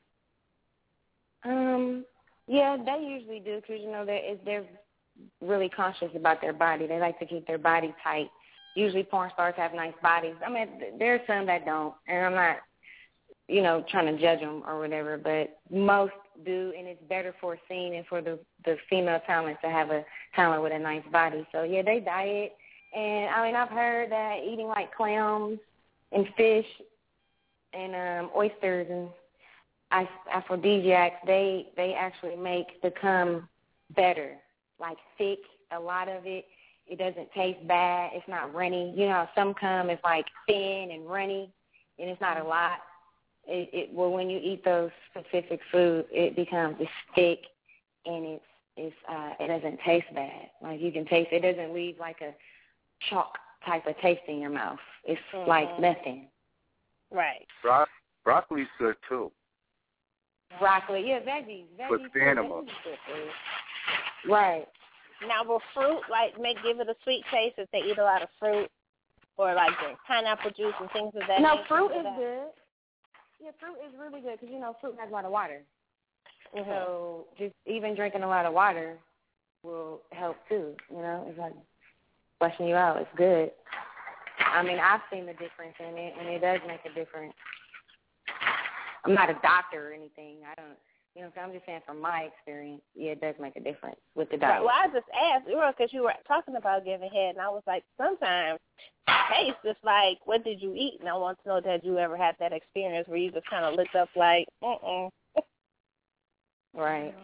Yeah, they usually do because, they're really conscious about their body. They like to keep their body tight. Usually porn stars have nice bodies. I mean, there are some that don't, and I'm not, trying to judge them or whatever, but most do, and it's better for a scene and for the female talent to have a talent with a nice body. So, yeah, they diet. And, I mean, I've heard that eating, like, clams and fish and oysters and aphrodisiacs, they actually make the cum better, like thick, a lot of it. It doesn't taste bad. It's not runny. Some cum is, like, thin and runny, and it's not a lot. Well, when you eat those specific foods, it becomes thick, and it doesn't taste bad. Like, you can taste it. It doesn't leave like a chalk type of taste in your mouth. It's like nothing. Right. Broccoli's good too. Broccoli, yeah, veggies. For animals. Right. Now, will fruit give it a sweet taste if they eat a lot of fruit, or like drink pineapple juice and things of that? No, fruit is good. Yeah, fruit is really good because, fruit has a lot of water. Mm-hmm. So just even drinking a lot of water will help too. It's like flushing you out. It's good. I mean, I've seen the difference in it, and it does make a difference. I'm not a doctor or anything. I don't, I'm just saying from my experience, yeah, it does make a difference with the diet. Well, I just asked, because you were talking about giving head, and I was like, sometimes taste is like, what did you eat? And I want to know that you ever had that experience where you just kind of looked up like, Right.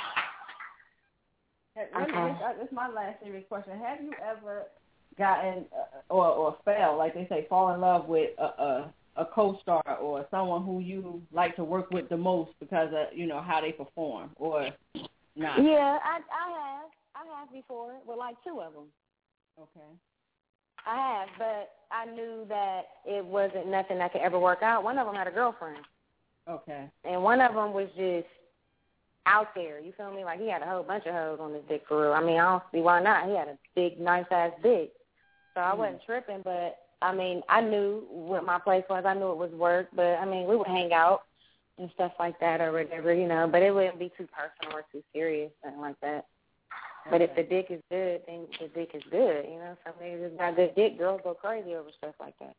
This is my last serious question. Have you ever gotten or fell, like they say, fall in love with a co-star or someone who you like to work with the most because of, how they perform, or not? Yeah, I have before with like two of them. Okay. I have, but I knew that it wasn't nothing that could ever work out. One of them had a girlfriend. Okay. And one of them was just out there. You feel me? Like, he had a whole bunch of hoes on his dick for real. I mean, I don't see why not. He had a big, nice-ass dick. So I wasn't tripping, but, I mean, I knew what my place was. I knew it was work, but, I mean, we would hang out and stuff like that or whatever, but it wouldn't be too personal or too serious, something like that. But if the dick is good, then the dick is good, Some niggas just got good dick. Girls go crazy over stuff like that.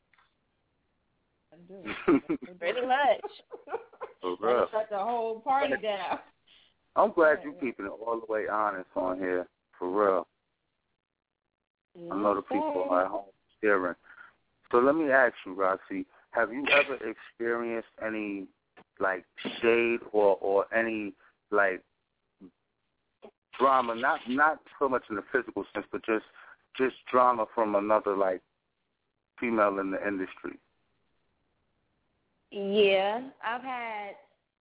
Pretty much. Shut the whole party down. I'm glad you're keeping it all the way honest on here, for real. I know the people at home hearing. So let me ask you, Roxy, have you ever experienced any, like, shade or any, like, drama, not so much in the physical sense, but just drama from another, like, female in the industry? Yeah, I've had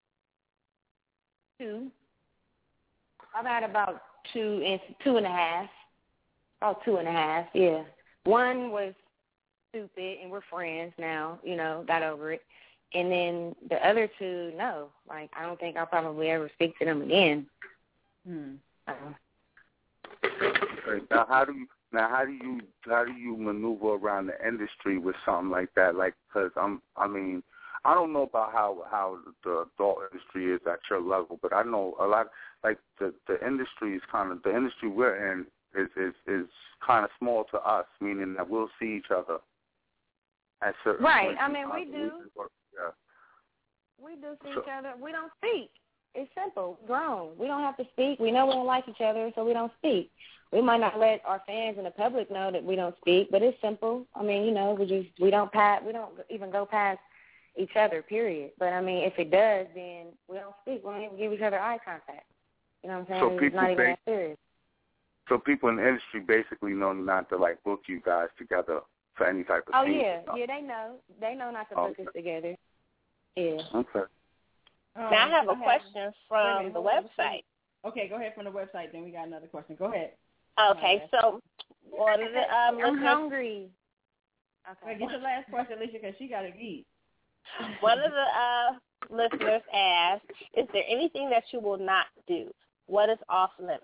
two. I've had about two and a half. About 2.5, yeah. One was stupid, and we're friends now, got over it. And then the other two, no. Like, I don't think I'll probably ever speak to them again. Now, how do you maneuver around the industry with something like that? Like, because I don't know about how the adult industry is at your level, but I know a lot. Like the industry is the industry we're in is kind of small to us, meaning that we'll see each other at certain right. points. I mean, we do. Yeah. We do see each other. We don't speak. It's simple. Grown. We don't have to speak. We know we don't like each other, so we don't speak. We might not let our fans and the public know that we don't speak, but it's simple. I mean, we don't even go past each other, period. But I mean, if it does, then we don't speak. We don't even give each other eye contact. You know what I'm saying? It's not even that serious. So people in the industry basically know not to, like, book you guys together for any type of scene. Yeah, they know. They know not to book us together. Yeah. Okay. Now I have a question from the website. Okay, go ahead from the website. Then we got another question. Go ahead. Okay, so one of the I'm hungry. Okay. Get the last question, Alicia, because she got to eat. One of the listeners ask, is there anything that you will not do? What is off limits?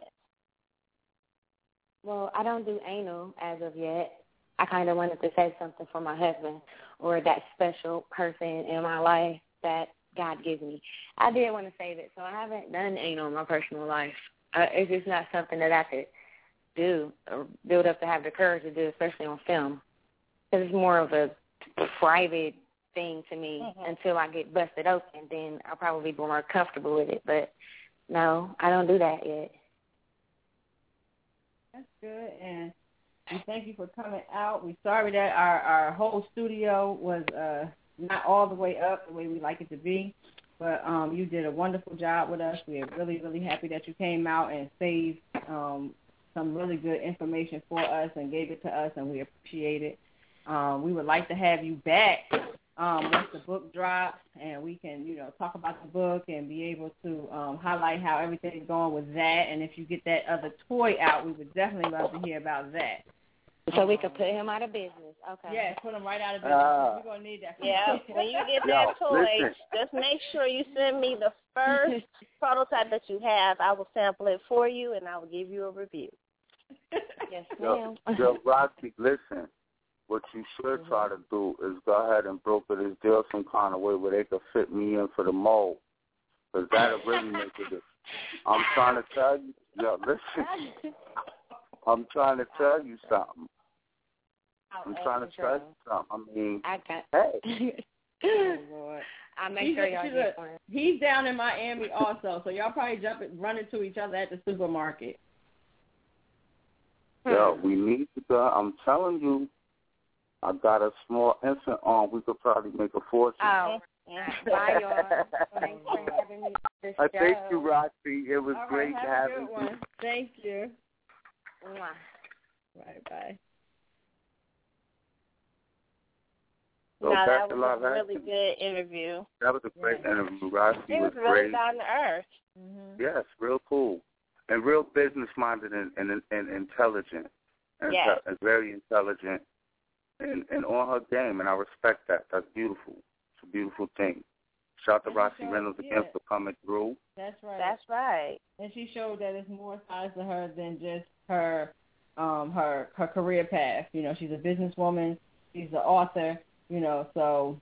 Well, I don't do anal as of yet. I kind of wanted to say something for my husband or that special person in my life that God gives me. I did want to save it, so I haven't done anal in my personal life. It's just not something that I could do or build up to have the courage to do, especially on film. Because it's more of a private thing to me until I get busted open. Then I'll probably be more comfortable with it. But, no, I don't do that yet. That's good, and we thank you for coming out. We're sorry that our whole studio was not all the way up the way we like it to be, but you did a wonderful job with us. We are really, really happy that you came out and saved some really good information for us and gave it to us, and we appreciate it. We would like to have you back once the book drops, and we can, talk about the book and be able to highlight how everything's going with that. And if you get that other toy out, we would definitely love to hear about that. So we could put him out of business. Okay. Yeah, put him right out of business. We're going to need that. Yeah, when you get that toy, just make sure you send me the first prototype that you have. I will sample it for you, and I will give you a review. Yes, ma'am. Yo, Roxy, listen. What you should try to do is go ahead and broker this deal some kind of way where they could fit me in for the mold. Because that'll really make it. I'm trying to tell you. Yo, listen. I'm trying to tell you something. I mean, hey. Oh, Lord. I'll make sure y'all get one. He's down in Miami also, so y'all probably run into each other at the supermarket. Yo, we need to go. I'm telling you, I got a small infant on. We could probably make a fortune. Oh, bye, y'all. Thanks for having me on this show. Thank you, Roxy. It was great having you. Thank you. Mwah. Bye. So no, that was a really good interview. That was a great interview. Roxy it was really great. Down to earth. Mm-hmm. Yes, real cool. And real business-minded and intelligent. And, and very intelligent and on her game, and I respect that. That's beautiful. It's a beautiful thing. Shout out to Roxy Reynolds again for coming through. That's right. That's right. And she showed that it's more sides to her than just her career path. She's a businesswoman. She's an author. So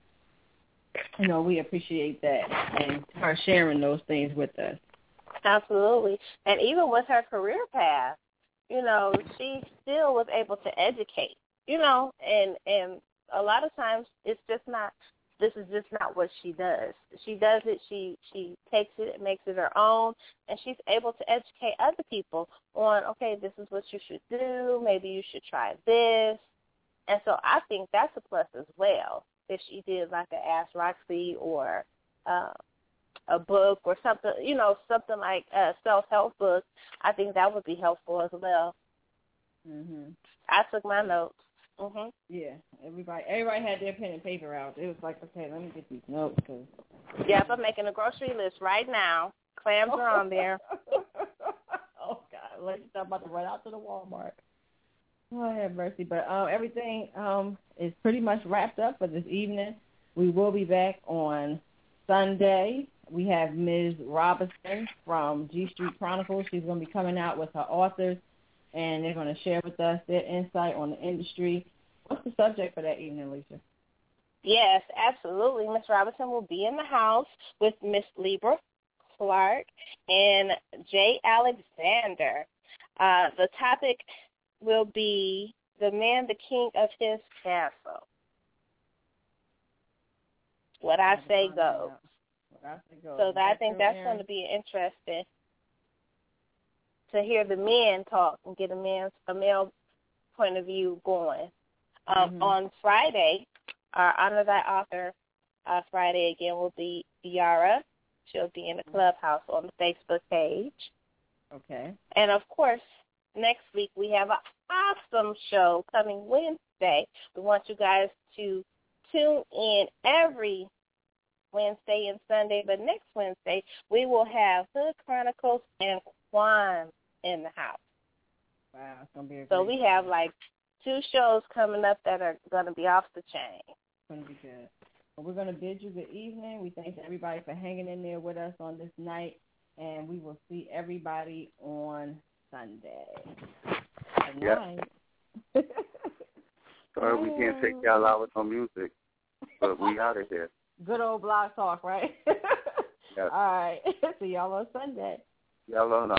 we appreciate that and her sharing those things with us. Absolutely. And even with her career path, she still was able to educate, and a lot of times this is just not what she does. She does it, she takes it and makes it her own, and she's able to educate other people on, okay, this is what you should do, maybe you should try this. And so I think that's a plus as well, if she did like an Ask Roxy or a book or something, something like a self-help book. I think that would be helpful as well. Mhm. I took my notes. Mhm. Yeah, everybody had their pen and paper out. It was like, okay, let me get these notes. Yep, I'm making a grocery list right now. Clams are on there. Oh God, let's stop about to run out to the Walmart. Oh, have mercy. But everything is pretty much wrapped up for this evening. We will be back on Sunday. We have Ms. Robinson from G Street Chronicles. She's going to be coming out with her authors, and they're going to share with us their insight on the industry. What's the subject for that evening, Alicia? Yes, absolutely. Ms. Robinson will be in the house with Miss Libra Clark and Jay Alexander. The topic will be the man, the king of his castle. What I say goes. So I think that's going to be interesting to hear the men talk and get a male point of view going. On Friday, our Honor Thy Author Friday again will be Yara. She'll be in the clubhouse on the Facebook page. Okay. And, of course, next week we have an awesome show coming Wednesday. We want you guys to tune in every Wednesday and Sunday, but next Wednesday we will have Hood Chronicles and Quan in the house. Wow, it's going to be a So great we have like 2 shows coming up that are going to be off the chain. It's going to be good. We're going to bid you good evening. We thank everybody for hanging in there with us on this night, and we will see everybody on Sunday. Good night. Sorry, we can't take y'all out with no music, but we out of here. Good old Blog Talk, right? Yes. All right. See y'all on Sunday. Y'all on